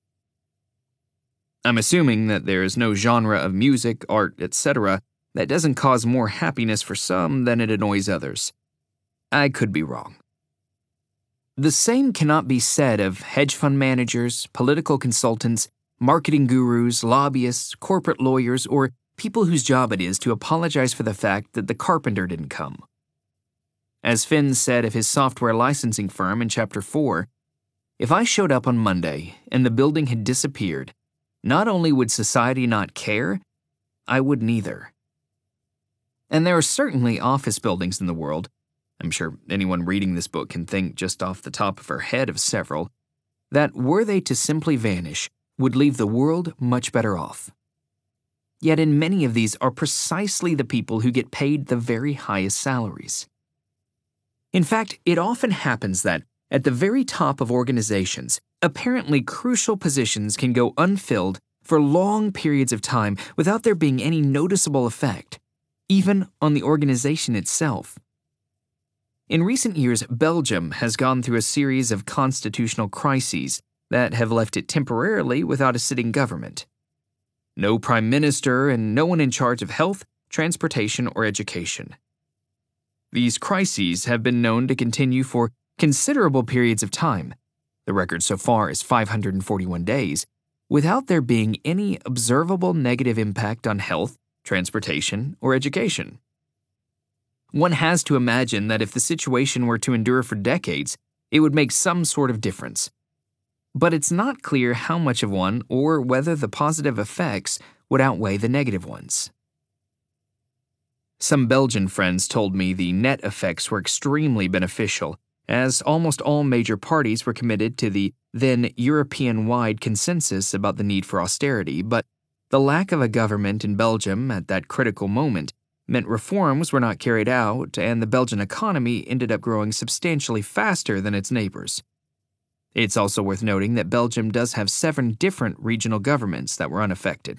I'm assuming that there is no genre of music, art, etc. that doesn't cause more happiness for some than it annoys others. I could be wrong. The same cannot be said of hedge fund managers, political consultants, marketing gurus, lobbyists, corporate lawyers, or people whose job it is to apologize for the fact that the carpenter didn't come. As Finn said of his software licensing firm in Chapter 4, if I showed up on Monday and the building had disappeared, not only would society not care, I would neither. And there are certainly office buildings in the world, I'm sure anyone reading this book can think just off the top of her head of several, that were they to simply vanish, would leave the world much better off. Yet in many of these are precisely the people who get paid the very highest salaries. In fact, it often happens that, at the very top of organizations, apparently crucial positions can go unfilled for long periods of time without there being any noticeable effect, even on the organization itself. In recent years, Belgium has gone through a series of constitutional crises that have left it temporarily without a sitting government. No prime minister and no one in charge of health, transportation, or education. These crises have been known to continue for considerable periods of time, the record so far is 541 days, without there being any observable negative impact on health, transportation, or education. One has to imagine that if the situation were to endure for decades, it would make some sort of difference. But it's not clear how much of one or whether the positive effects would outweigh the negative ones. Some Belgian friends told me the net effects were extremely beneficial, as almost all major parties were committed to the than European-wide consensus about the need for austerity, but the lack of a government in Belgium at that critical moment meant reforms were not carried out, and the Belgian economy ended up growing substantially faster than its neighbors. It's also worth noting that Belgium does have 7 different regional governments that were unaffected.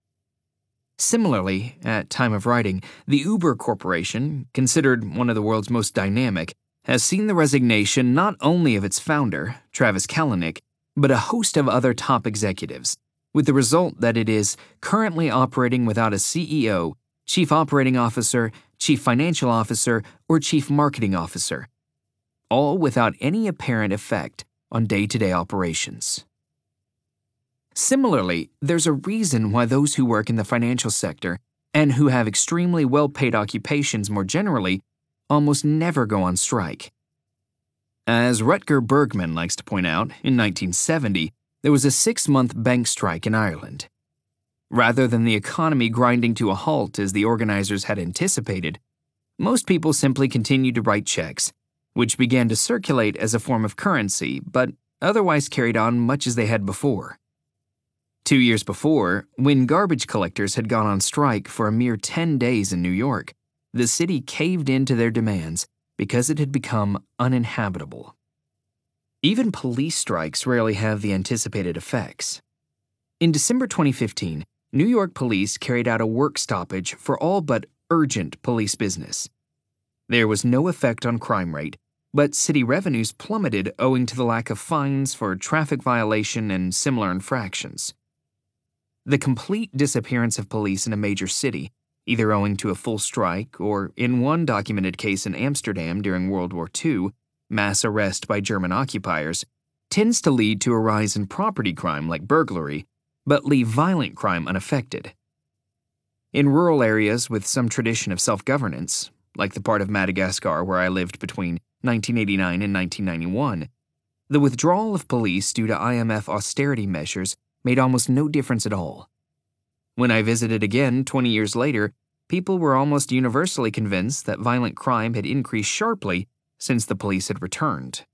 Similarly, at time of writing, the Uber Corporation, considered one of the world's most dynamic, has seen the resignation not only of its founder, Travis Kalanick, but a host of other top executives, with the result that it is currently operating without a CEO, Chief Operating Officer, Chief Financial Officer, or Chief Marketing Officer, all without any apparent effect on day-to-day operations. Similarly, there's a reason why those who work in the financial sector and who have extremely well-paid occupations more generally almost never go on strike. As Rutger Bergman likes to point out, in 1970, there was a 6-month bank strike in Ireland. Rather than the economy grinding to a halt as the organizers had anticipated, most people simply continued to write checks, which began to circulate as a form of currency, but otherwise carried on much as they had before. 2 years before, when garbage collectors had gone on strike for a mere 10 days in New York, the city caved into their demands because it had become uninhabitable. Even police strikes rarely have the anticipated effects. In December 2015, New York police carried out a work stoppage for all but urgent police business. There was no effect on crime rate, but city revenues plummeted owing to the lack of fines for traffic violation and similar infractions. The complete disappearance of police in a major city, either owing to a full strike or, in one documented case in Amsterdam during World War II, mass arrest by German occupiers, tends to lead to a rise in property crime like burglary, but leave violent crime unaffected. In rural areas with some tradition of self-governance, like the part of Madagascar where I lived between 1989 and 1991, the withdrawal of police due to IMF austerity measures made almost no difference at all. When I visited again 20 years later, people were almost universally convinced that violent crime had increased sharply since the police had returned.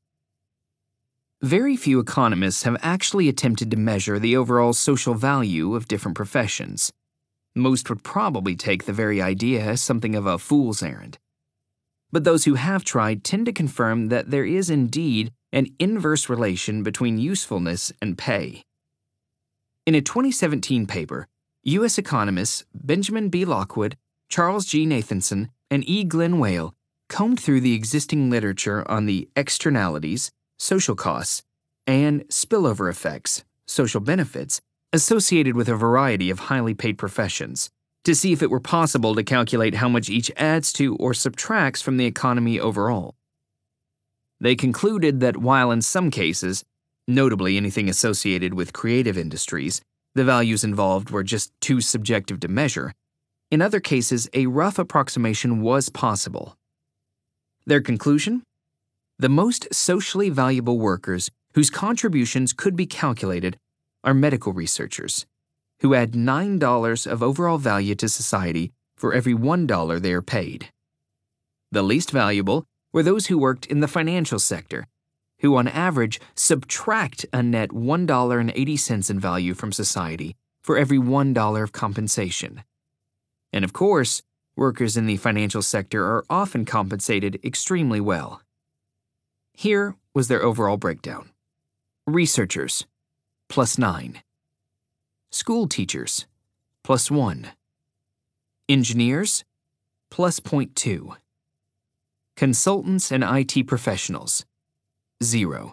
Very few economists have actually attempted to measure the overall social value of different professions. Most would probably take the very idea as something of a fool's errand. But those who have tried tend to confirm that there is indeed an inverse relation between usefulness and pay. In a 2017 paper, U.S. economists Benjamin B. Lockwood, Charles G. Nathanson, and E. Glenn Whale combed through the existing literature on the externalities, social costs, and spillover effects, social benefits, associated with a variety of highly paid professions, to see if it were possible to calculate how much each adds to or subtracts from the economy overall. They concluded that while in some cases, notably anything associated with creative industries, the values involved were just too subjective to measure, in other cases a rough approximation was possible. Their conclusion? The most socially valuable workers whose contributions could be calculated are medical researchers, who add $9 of overall value to society for every $1 they are paid. The least valuable were those who worked in the financial sector, who on average subtract a net $1.80 in value from society for every $1 of compensation. And of course, workers in the financial sector are often compensated extremely well. Here was their overall breakdown. Researchers, +9. School teachers, +1. Engineers, +0.2. Consultants and IT professionals, 0.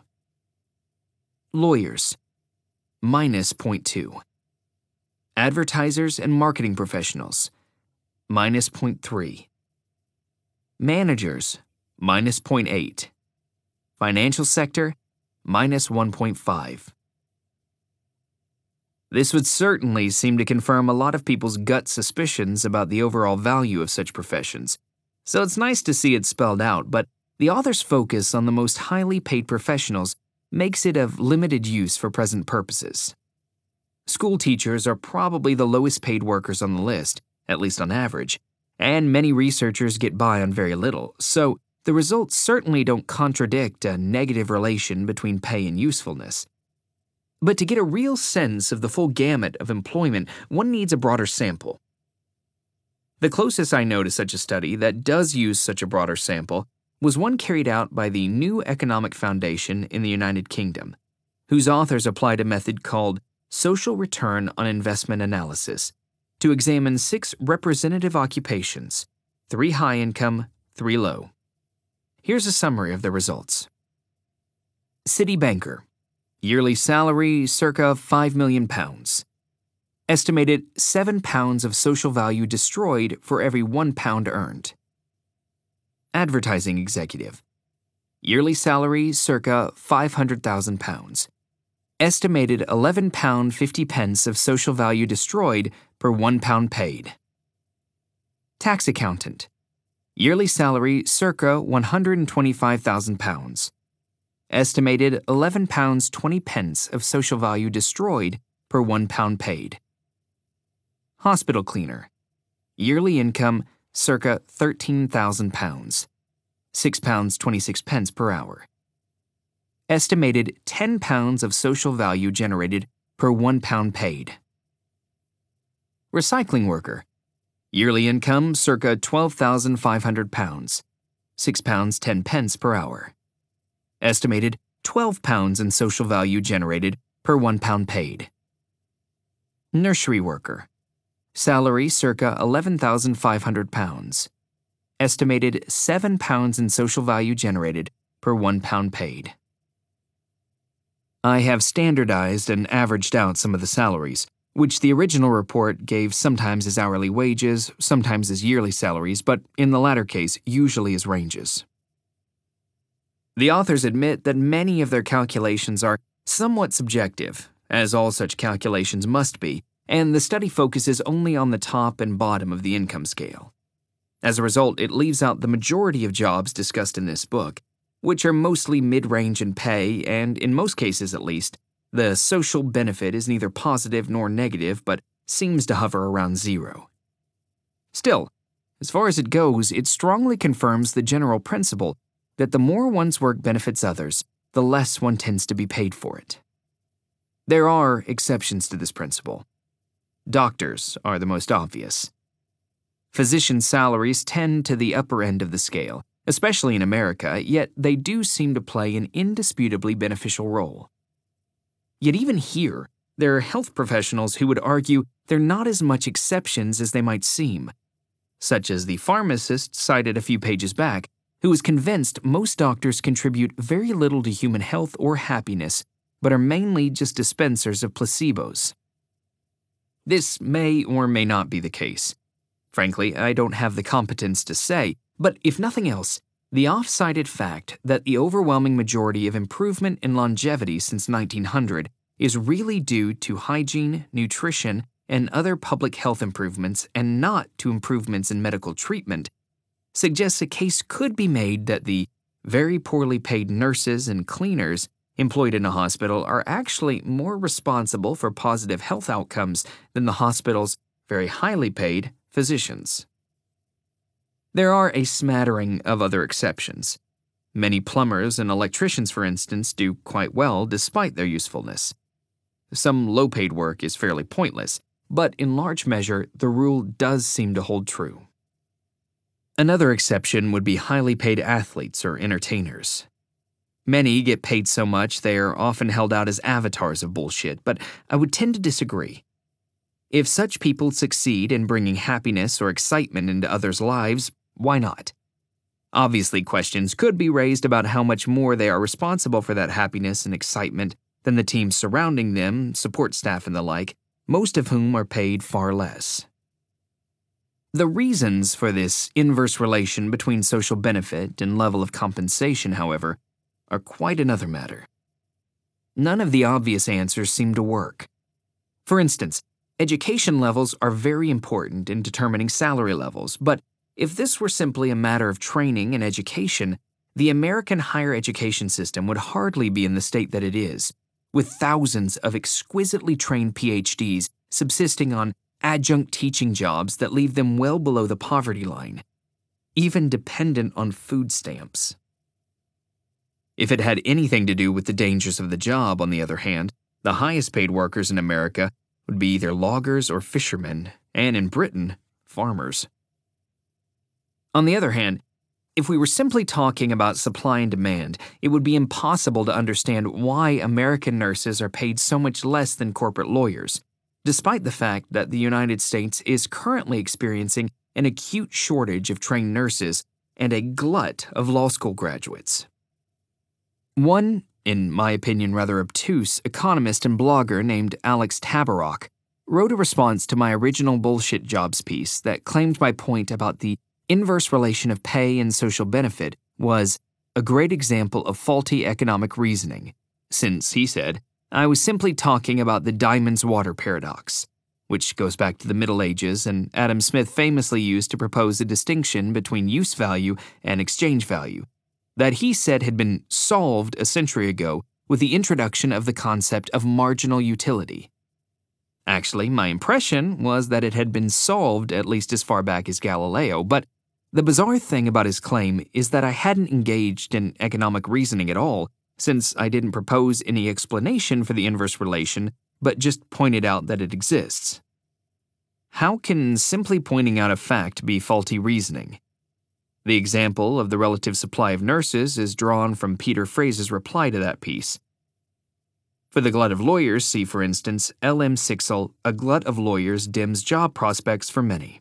Lawyers, -0.2. Advertisers and marketing professionals, -0.3. Managers, -0.8. Financial sector, -1.5. This would certainly seem to confirm a lot of people's gut suspicions about the overall value of such professions, so it's nice to see it spelled out, but the author's focus on the most highly paid professionals makes it of limited use for present purposes. School teachers are probably the lowest paid workers on the list, at least on average, and many researchers get by on very little, so the results certainly don't contradict a negative relation between pay and usefulness, But to get a real sense of the full gamut of employment, one needs a broader sample. The closest I know to such a study that does use such a broader sample was one carried out by the New Economic Foundation in the United Kingdom, whose authors applied a method called Social Return on Investment Analysis to examine 6 representative occupations, 3 high income, 3 low. Here's a summary of the results. City banker. Yearly salary circa £5 million. Estimated £7 of social value destroyed for every £1 earned. Advertising executive. Yearly salary circa £500,000. Estimated £11.50 of social value destroyed per £1 paid. Tax accountant. Yearly salary circa £125,000. Estimated £11.20 of social value destroyed per £1 paid. Hospital cleaner. Yearly income circa £13,000. £6.26 per hour. Estimated £10 of social value generated per £1 paid. Recycling worker. Yearly income circa £12,500. £6.10 per hour. Estimated £12 in social value generated per £1 paid. Nursery worker. Salary circa £11,500. Estimated £7 in social value generated per £1 paid. I have standardized and averaged out some of the salaries, which the original report gave sometimes as hourly wages, sometimes as yearly salaries, but in the latter case, usually as ranges. The authors admit that many of their calculations are somewhat subjective, as all such calculations must be, and the study focuses only on the top and bottom of the income scale. As a result, it leaves out the majority of jobs discussed in this book, which are mostly mid-range in pay, and in most cases at least, the social benefit is neither positive nor negative, but seems to hover around 0. Still, as far as it goes, it strongly confirms the general principle that the more one's work benefits others, the less one tends to be paid for it. There are exceptions to this principle. Doctors are the most obvious. Physician salaries tend to the upper end of the scale, especially in America, yet they do seem to play an indisputably beneficial role. Yet even here, there are health professionals who would argue they're not as much exceptions as they might seem, such as the pharmacist cited a few pages back, who is convinced most doctors contribute very little to human health or happiness, but are mainly just dispensers of placebos. This may or may not be the case. Frankly, I don't have the competence to say, but if nothing else, the oft-cited fact that the overwhelming majority of improvement in longevity since 1900 is really due to hygiene, nutrition, and other public health improvements and not to improvements in medical treatment suggests a case could be made that the very poorly paid nurses and cleaners employed in a hospital are actually more responsible for positive health outcomes than the hospital's very highly paid physicians. There are a smattering of other exceptions. Many plumbers and electricians, for instance, do quite well despite their usefulness. Some low-paid work is fairly pointless, but in large measure, the rule does seem to hold true. Another exception would be highly paid athletes or entertainers. Many get paid so much they are often held out as avatars of bullshit, but I would tend to disagree. If such people succeed in bringing happiness or excitement into others' lives, why not? Obviously, questions could be raised about how much more they are responsible for that happiness and excitement than the teams surrounding them, support staff and the like, most of whom are paid far less. The reasons for this inverse relation between social benefit and level of compensation, however, are quite another matter. None of the obvious answers seem to work. For instance, education levels are very important in determining salary levels, but if this were simply a matter of training and education, the American higher education system would hardly be in the state that it is, with thousands of exquisitely trained PhDs subsisting on adjunct teaching jobs that leave them well below the poverty line, even dependent on food stamps. If it had anything to do with the dangers of the job, on the other hand, The highest paid workers in America would be either loggers or fishermen, and in Britain, farmers. On the other hand, if we were simply talking about supply and demand, it would be impossible to understand why American nurses are paid so much less than corporate lawyers, despite the fact that the United States is currently experiencing an acute shortage of trained nurses and a glut of law school graduates. One, in my opinion rather obtuse, economist and blogger named Alex Tabarrok wrote a response to my original Bullshit Jobs piece that claimed my point about the inverse relation of pay and social benefit was a great example of faulty economic reasoning, since, he said, I was simply talking about the diamond's water paradox, which goes back to the Middle Ages and Adam Smith famously used to propose a distinction between use value and exchange value, that he said had been solved a century ago with the introduction of the concept of marginal utility. Actually, my impression was that it had been solved at least as far back as Galileo, but the bizarre thing about his claim is that I hadn't engaged in economic reasoning at all, since I didn't propose any explanation for the inverse relation, but just pointed out that it exists. How can simply pointing out a fact be faulty reasoning? The example of the relative supply of nurses is drawn from Peter Frase's reply to that piece. For the glut of lawyers, see, for instance, L.M. Sixel, A Glut of Lawyers Dims Job Prospects for Many.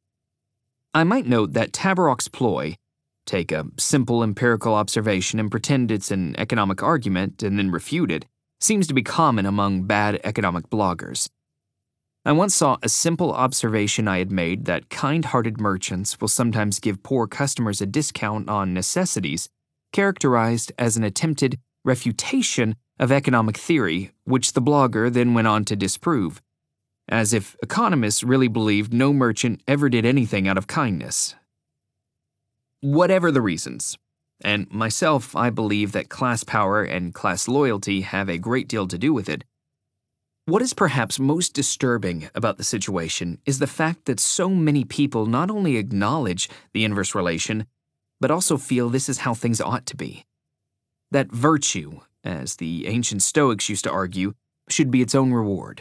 I might note that Tabarrok's ploy, take a simple empirical observation and pretend it's an economic argument and then refute it, seems to be common among bad economic bloggers. I once saw a simple observation I had made that kind-hearted merchants will sometimes give poor customers a discount on necessities, characterized as an attempted refutation of economic theory, which the blogger then went on to disprove, as if economists really believed no merchant ever did anything out of kindness. Whatever the reasons, and myself, I believe that class power and class loyalty have a great deal to do with it, what is perhaps most disturbing about the situation is the fact that so many people not only acknowledge the inverse relation, but also feel this is how things ought to be. That virtue, as the ancient Stoics used to argue, should be its own reward.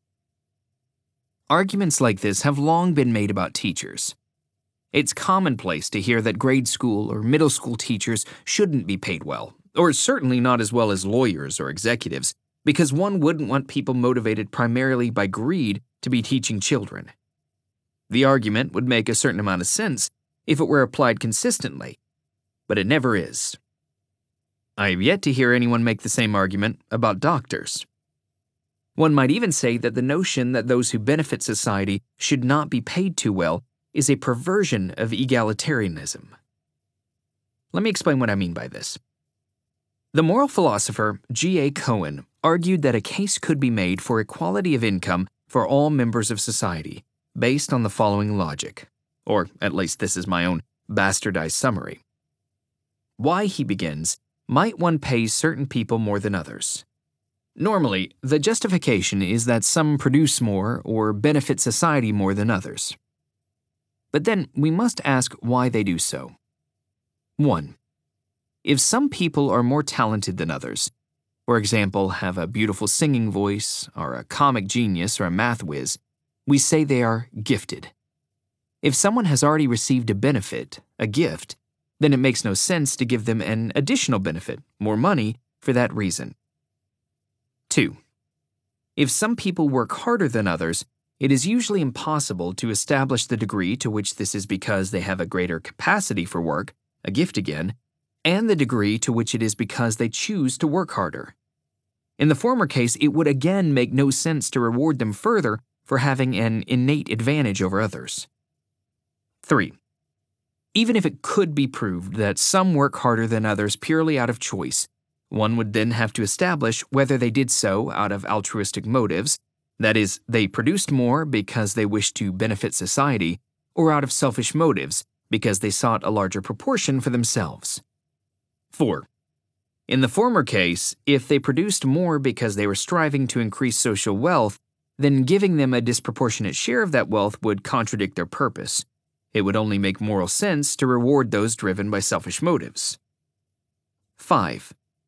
Arguments like this have long been made about teachers. It's commonplace to hear that grade school or middle school teachers shouldn't be paid well, or certainly not as well as lawyers or executives, because one wouldn't want people motivated primarily by greed to be teaching children. The argument would make a certain amount of sense if it were applied consistently, but it never is. I have yet to hear anyone make the same argument about doctors. One might even say that the notion that those who benefit society should not be paid too well is a perversion of egalitarianism. Let me explain what I mean by this. The moral philosopher G.A. Cohen argued that a case could be made for equality of income for all members of society based on the following logic, or at least this is my own bastardized summary. Why, he begins, might one pay certain people more than others? Normally, the justification is that some produce more or benefit society more than others. But then we must ask why they do so. 1. If some people are more talented than others, for example, have a beautiful singing voice, are a comic genius, or a math whiz, we say they are gifted. If someone has already received a benefit, a gift, then it makes no sense to give them an additional benefit, more money, for that reason. 2. If some people work harder than others, it is usually impossible to establish the degree to which this is because they have a greater capacity for work, a gift again, and the degree to which it is because they choose to work harder. In the former case, it would again make no sense to reward them further for having an innate advantage over others. 3. Even if it could be proved that some work harder than others purely out of choice, one would then have to establish whether they did so out of altruistic motives, that is, they produced more because they wished to benefit society, or out of selfish motives because they sought a larger proportion for themselves. 4. In the former case, if they produced more because they were striving to increase social wealth, then giving them a disproportionate share of that wealth would contradict their purpose. It would only make moral sense to reward those driven by selfish motives. 5.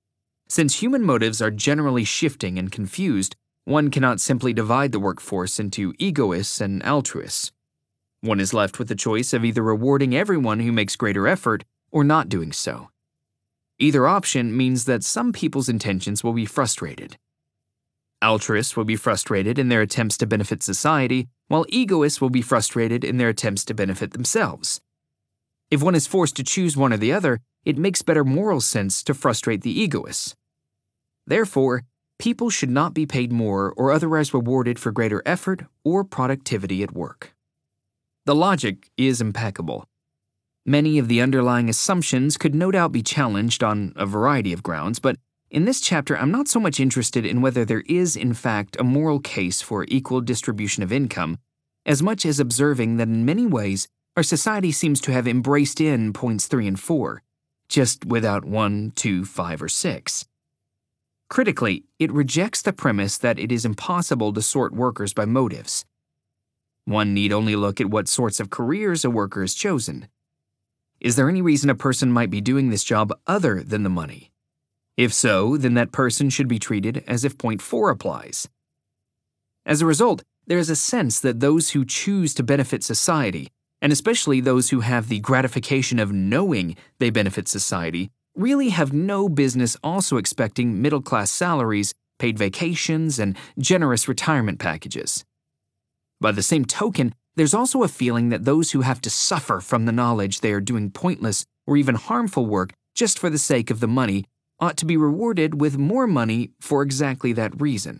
Since human motives are generally shifting and confused, one cannot simply divide the workforce into egoists and altruists. One is left with the choice of either rewarding everyone who makes greater effort or not doing so. Either option means that some people's intentions will be frustrated. Altruists will be frustrated in their attempts to benefit society, while egoists will be frustrated in their attempts to benefit themselves. If one is forced to choose one or the other, it makes better moral sense to frustrate the egoists. Therefore, people should not be paid more or otherwise rewarded for greater effort or productivity at work. The logic is impeccable. Many of the underlying assumptions could no doubt be challenged on a variety of grounds, but in this chapter I'm not so much interested in whether there is in fact a moral case for equal distribution of income, as much as observing that in many ways our society seems to have embraced in points 3 and 4, just without 1, 2, 5, or 6. Critically, it rejects the premise that it is impossible to sort workers by motives. One need only look at what sorts of careers a worker has chosen. Is there any reason a person might be doing this job other than the money? If so, then that person should be treated as if point 4 applies. As a result, there is a sense that those who choose to benefit society, and especially those who have the gratification of knowing they benefit society, really have no business also expecting middle-class salaries, paid vacations, and generous retirement packages. By the same token, there's also a feeling that those who have to suffer from the knowledge they are doing pointless or even harmful work just for the sake of the money ought to be rewarded with more money for exactly that reason.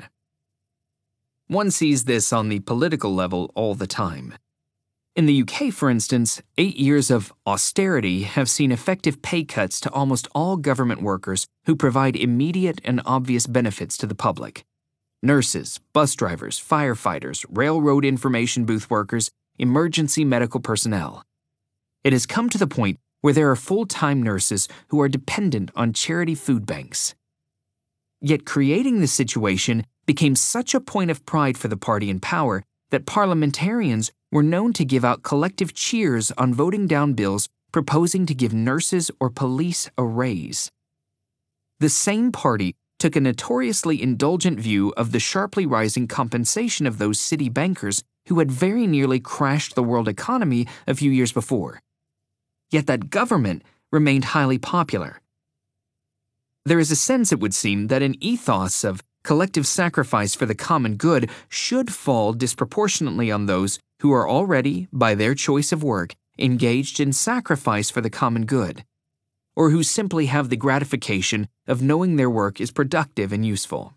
One sees this on the political level all the time. In the UK, for instance, 8 years of austerity have seen effective pay cuts to almost all government workers who provide immediate and obvious benefits to the public. Nurses, bus drivers, firefighters, railroad information booth workers, emergency medical personnel. It has come to the point where there are full-time nurses who are dependent on charity food banks. Yet creating this situation became such a point of pride for the party in power that parliamentarians were known to give out collective cheers on voting down bills proposing to give nurses or police a raise. The same party took a notoriously indulgent view of the sharply rising compensation of those city bankers who had very nearly crashed the world economy a few years before. Yet that government remained highly popular. There is a sense, it would seem, that an ethos of collective sacrifice for the common good should fall disproportionately on those who are already, by their choice of work, engaged in sacrifice for the common good, or who simply have the gratification of knowing their work is productive and useful.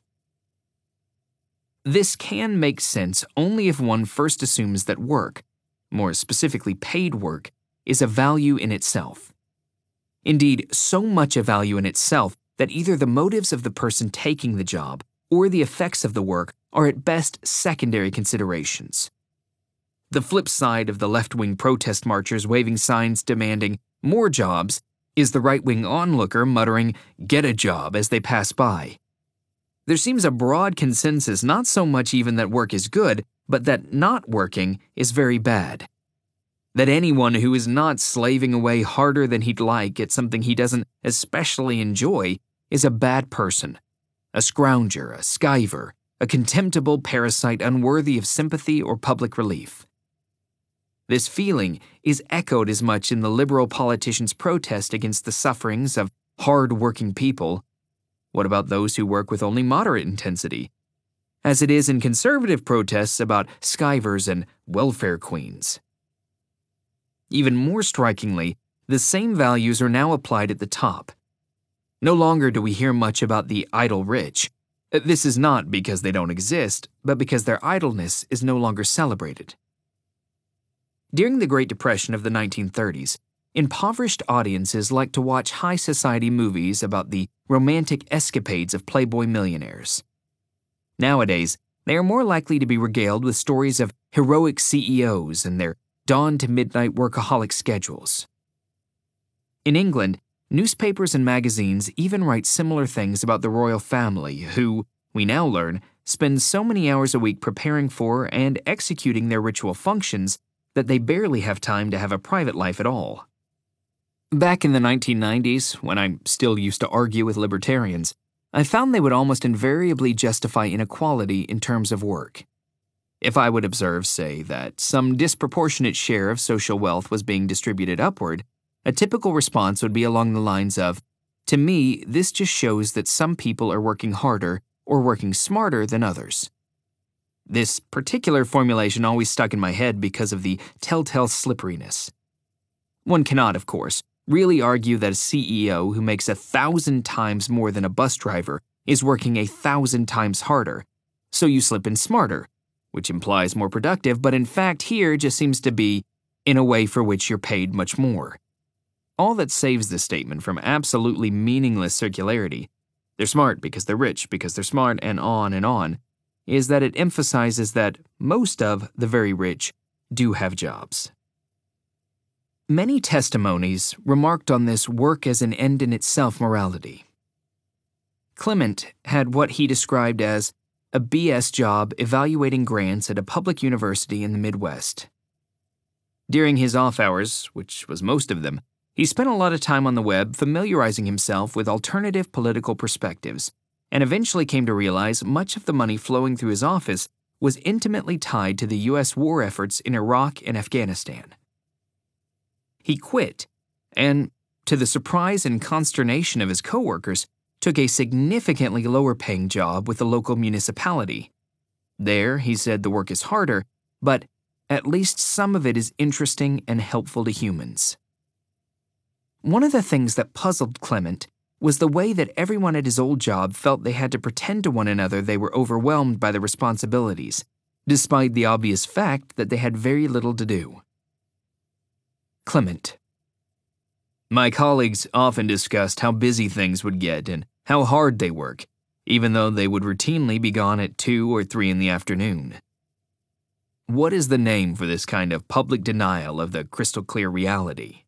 This can make sense only if one first assumes that work, more specifically paid work, is a value in itself. Indeed, so much a value in itself that either the motives of the person taking the job or the effects of the work are at best secondary considerations. The flip side of the left-wing protest marchers waving signs demanding more jobs is the right-wing onlooker muttering, "Get a job," as they pass by. There seems a broad consensus not so much even that work is good, but that not working is very bad. That anyone who is not slaving away harder than he'd like at something he doesn't especially enjoy is a bad person, a scrounger, a skiver, a contemptible parasite unworthy of sympathy or public relief. This feeling is echoed as much in the liberal politicians' protest against the sufferings of hard-working people. What about those who work with only moderate intensity? As it is in conservative protests about skivers and welfare queens. Even more strikingly, the same values are now applied at the top. No longer do we hear much about the idle rich. This is not because they don't exist, but because their idleness is no longer celebrated. During the Great Depression of the 1930s, impoverished audiences liked to watch high society movies about the romantic escapades of playboy millionaires. Nowadays, they are more likely to be regaled with stories of heroic CEOs and their dawn to midnight workaholic schedules. In England, newspapers and magazines even write similar things about the royal family who, we now learn, spend so many hours a week preparing for and executing their ritual functions that they barely have time to have a private life at all. Back in the 1990s, when I still used to argue with libertarians, I found they would almost invariably justify inequality in terms of work. If I would observe, say, that some disproportionate share of social wealth was being distributed upward, a typical response would be along the lines of, "To me, this just shows that some people are working harder or working smarter than others." This particular formulation always stuck in my head because of the telltale slipperiness. One cannot, of course, really argue that a CEO who makes 1,000 times more than a bus driver is working 1,000 times harder, so you slip in smarter, which implies more productive, but in fact here just seems to be in a way for which you're paid much more. All that saves this statement from absolutely meaningless circularity, they're smart because they're rich because they're smart and on, is that it emphasizes that most of the very rich do have jobs. Many testimonies remarked on this work as an end in itself morality. Clement had what he described as a BS job evaluating grants at a public university in the Midwest. During his off hours, which was most of them, he spent a lot of time on the web familiarizing himself with alternative political perspectives, and eventually came to realize much of the money flowing through his office was intimately tied to the U.S. war efforts in Iraq and Afghanistan. He quit, and, to the surprise and consternation of his coworkers, took a significantly lower-paying job with the local municipality. There, he said the work is harder, but at least some of it is interesting and helpful to humans. One of the things that puzzled Clement was the way that everyone at his old job felt they had to pretend to one another they were overwhelmed by the responsibilities, despite the obvious fact that they had very little to do. Clement. My colleagues often discussed how busy things would get and how hard they work, even though they would routinely be gone at 2 or 3 in the afternoon. What is the name for this kind of public denial of the crystal clear reality?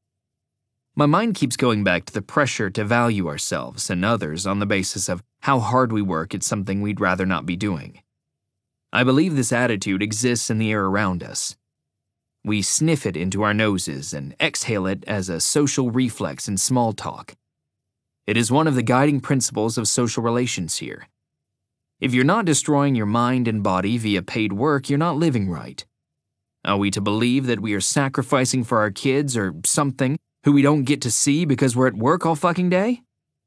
My mind keeps going back to the pressure to value ourselves and others on the basis of how hard we work at something we'd rather not be doing. I believe this attitude exists in the air around us. We sniff it into our noses and exhale it as a social reflex in small talk. It is one of the guiding principles of social relations here. If you're not destroying your mind and body via paid work, you're not living right. Are we to believe that we are sacrificing for our kids or something who we don't get to see because we're at work all fucking day?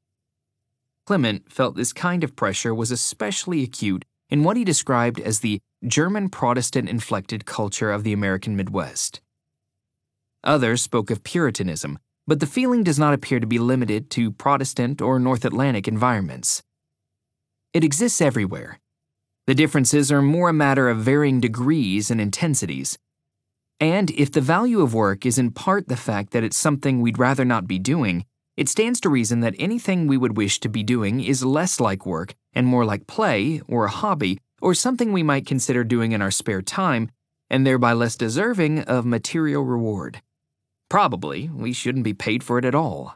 Clement felt this kind of pressure was especially acute in what he described as the German Protestant-inflected culture of the American Midwest. Others spoke of Puritanism, but the feeling does not appear to be limited to Protestant or North Atlantic environments. It exists everywhere. The differences are more a matter of varying degrees and intensities. And if the value of work is in part the fact that it's something we'd rather not be doing, it stands to reason that anything we would wish to be doing is less like work and more like play or a hobby or something we might consider doing in our spare time, and thereby less deserving of material reward. Probably, we shouldn't be paid for it at all.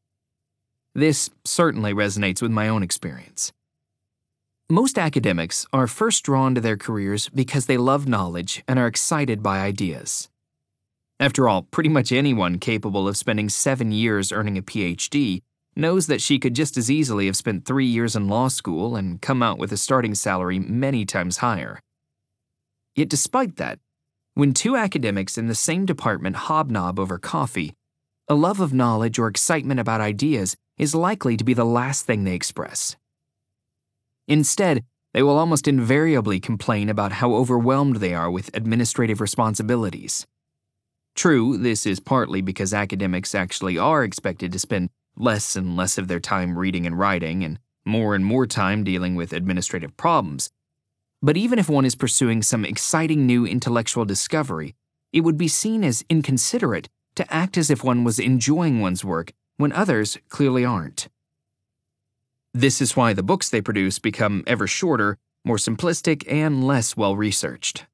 This certainly resonates with my own experience. Most academics are first drawn to their careers because they love knowledge and are excited by ideas. After all, pretty much anyone capable of spending 7 years earning a PhD knows that she could just as easily have spent 3 years in law school and come out with a starting salary many times higher. Yet despite that, when two academics in the same department hobnob over coffee, a love of knowledge or excitement about ideas is likely to be the last thing they express. Instead, they will almost invariably complain about how overwhelmed they are with administrative responsibilities. True, this is partly because academics actually are expected to spend less and less of their time reading and writing and more time dealing with administrative problems. But even if one is pursuing some exciting new intellectual discovery, it would be seen as inconsiderate to act as if one was enjoying one's work when others clearly aren't. This is why the books they produce become ever shorter, more simplistic, and less well-researched.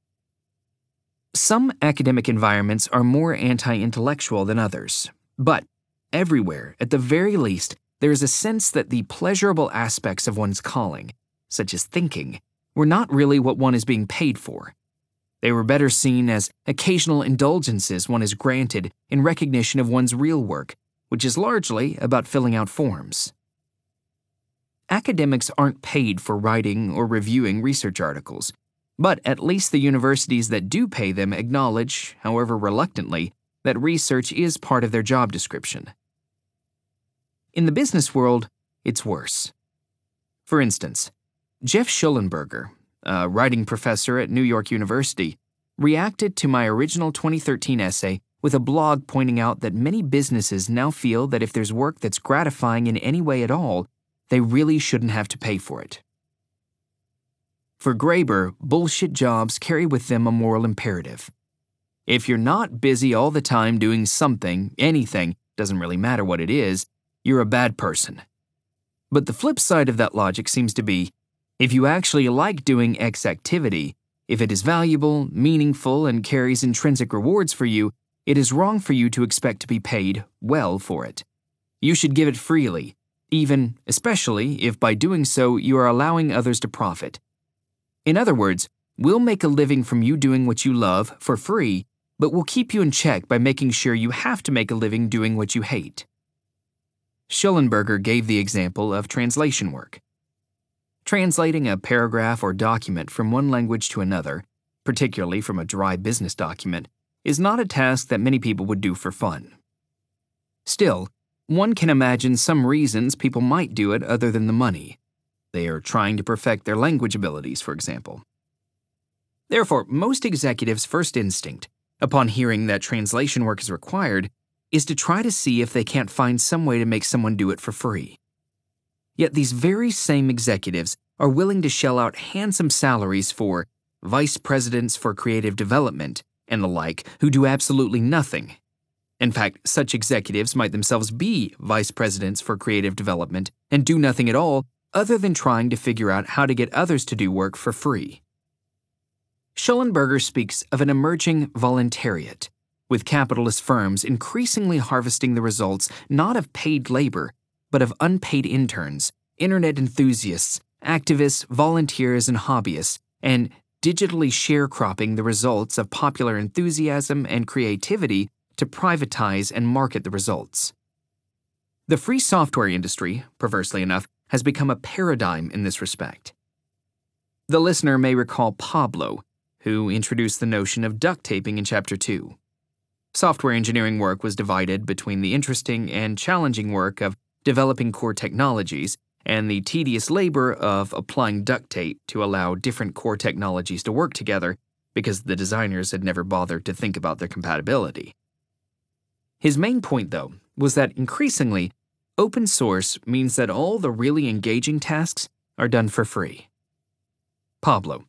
Some academic environments are more anti-intellectual than others, but everywhere, at the very least, there is a sense that the pleasurable aspects of one's calling, such as thinking, were not really what one is being paid for. They were better seen as occasional indulgences one is granted in recognition of one's real work, which is largely about filling out forms. Academics aren't paid for writing or reviewing research articles, but at least the universities that do pay them acknowledge, however reluctantly, that research is part of their job description. In the business world, it's worse. For instance, Jeff Schellenberger, a writing professor at New York University, reacted to my original 2013 essay with a blog pointing out that many businesses now feel that if there's work that's gratifying in any way at all, they really shouldn't have to pay for it. For Graeber, bullshit jobs carry with them a moral imperative. If you're not busy all the time doing something, anything, doesn't really matter what it is, you're a bad person. But the flip side of that logic seems to be, if you actually like doing X activity, if it is valuable, meaningful, and carries intrinsic rewards for you, it is wrong for you to expect to be paid well for it. You should give it freely, even, especially, if by doing so you are allowing others to profit. In other words, we'll make a living from you doing what you love for free, but we'll keep you in check by making sure you have to make a living doing what you hate. Schellenberger gave the example of translation work. Translating a paragraph or document from one language to another, particularly from a dry business document, is not a task that many people would do for fun. Still, one can imagine some reasons people might do it other than the money. They are trying to perfect their language abilities, for example. Therefore, most executives' first instinct, upon hearing that translation work is required, is to try to see if they can't find some way to make someone do it for free. Yet these very same executives are willing to shell out handsome salaries for vice presidents for creative development and the like who do absolutely nothing. In fact, such executives might themselves be vice presidents for creative development and do nothing at all other than trying to figure out how to get others to do work for free. Schellenberger speaks of an emerging voluntariat, with capitalist firms increasingly harvesting the results not of paid labor, but of unpaid interns, internet enthusiasts, activists, volunteers, and hobbyists, and digitally sharecropping the results of popular enthusiasm and creativity to privatize and market the results. The free software industry, perversely enough, has become a paradigm in this respect. The listener may recall Pablo, who introduced the notion of duct taping in Chapter 2. Software engineering work was divided between the interesting and challenging work of developing core technologies and the tedious labor of applying duct tape to allow different core technologies to work together because the designers had never bothered to think about their compatibility. His main point, though, was that increasingly, open source means that all the really engaging tasks are done for free. Pablo.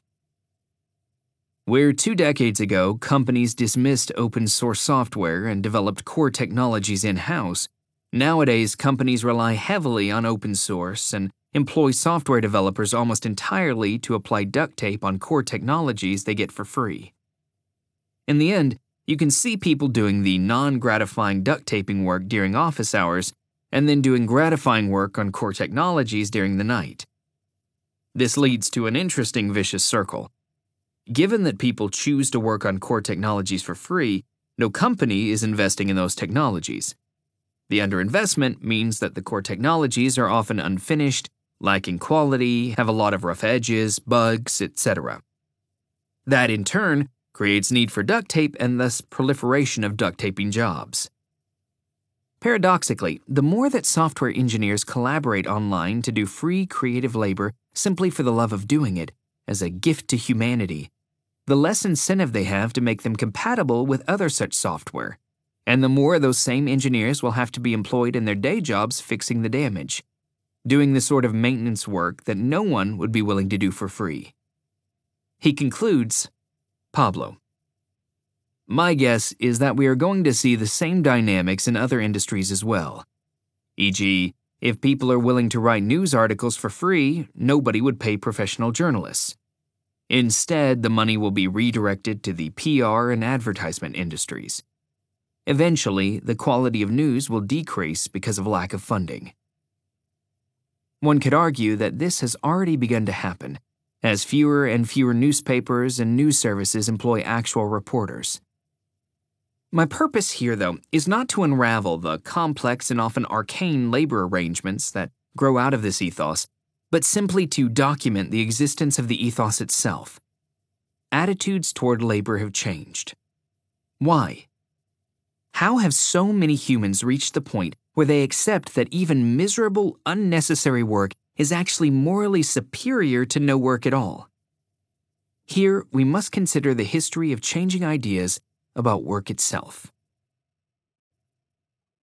Where 2 decades ago companies dismissed open source software and developed core technologies in-house, nowadays companies rely heavily on open source and employ software developers almost entirely to apply duct tape on core technologies they get for free. In the end, you can see people doing the non-gratifying duct taping work during office hours and then doing gratifying work on core technologies during the night. This leads to an interesting vicious circle. Given that people choose to work on core technologies for free, no company is investing in those technologies. The underinvestment means that the core technologies are often unfinished, lacking quality, have a lot of rough edges, bugs, etc. That, in turn, creates need for duct tape and thus proliferation of duct taping jobs. Paradoxically, the more that software engineers collaborate online to do free creative labor simply for the love of doing it, as a gift to humanity, the less incentive they have to make them compatible with other such software, and the more those same engineers will have to be employed in their day jobs fixing the damage, doing the sort of maintenance work that no one would be willing to do for free. He concludes, Pablo. My guess is that we are going to see the same dynamics in other industries as well. E.g., if people are willing to write news articles for free, nobody would pay professional journalists. Instead, the money will be redirected to the PR and advertisement industries. Eventually, the quality of news will decrease because of lack of funding. One could argue that this has already begun to happen, as fewer and fewer newspapers and news services employ actual reporters. My purpose here, though, is not to unravel the complex and often arcane labor arrangements that grow out of this ethos, but simply to document the existence of the ethos itself. Attitudes toward labor have changed. Why? How have so many humans reached the point where they accept that even miserable, unnecessary work is actually morally superior to no work at all? Here, we must consider the history of changing ideas about work itself.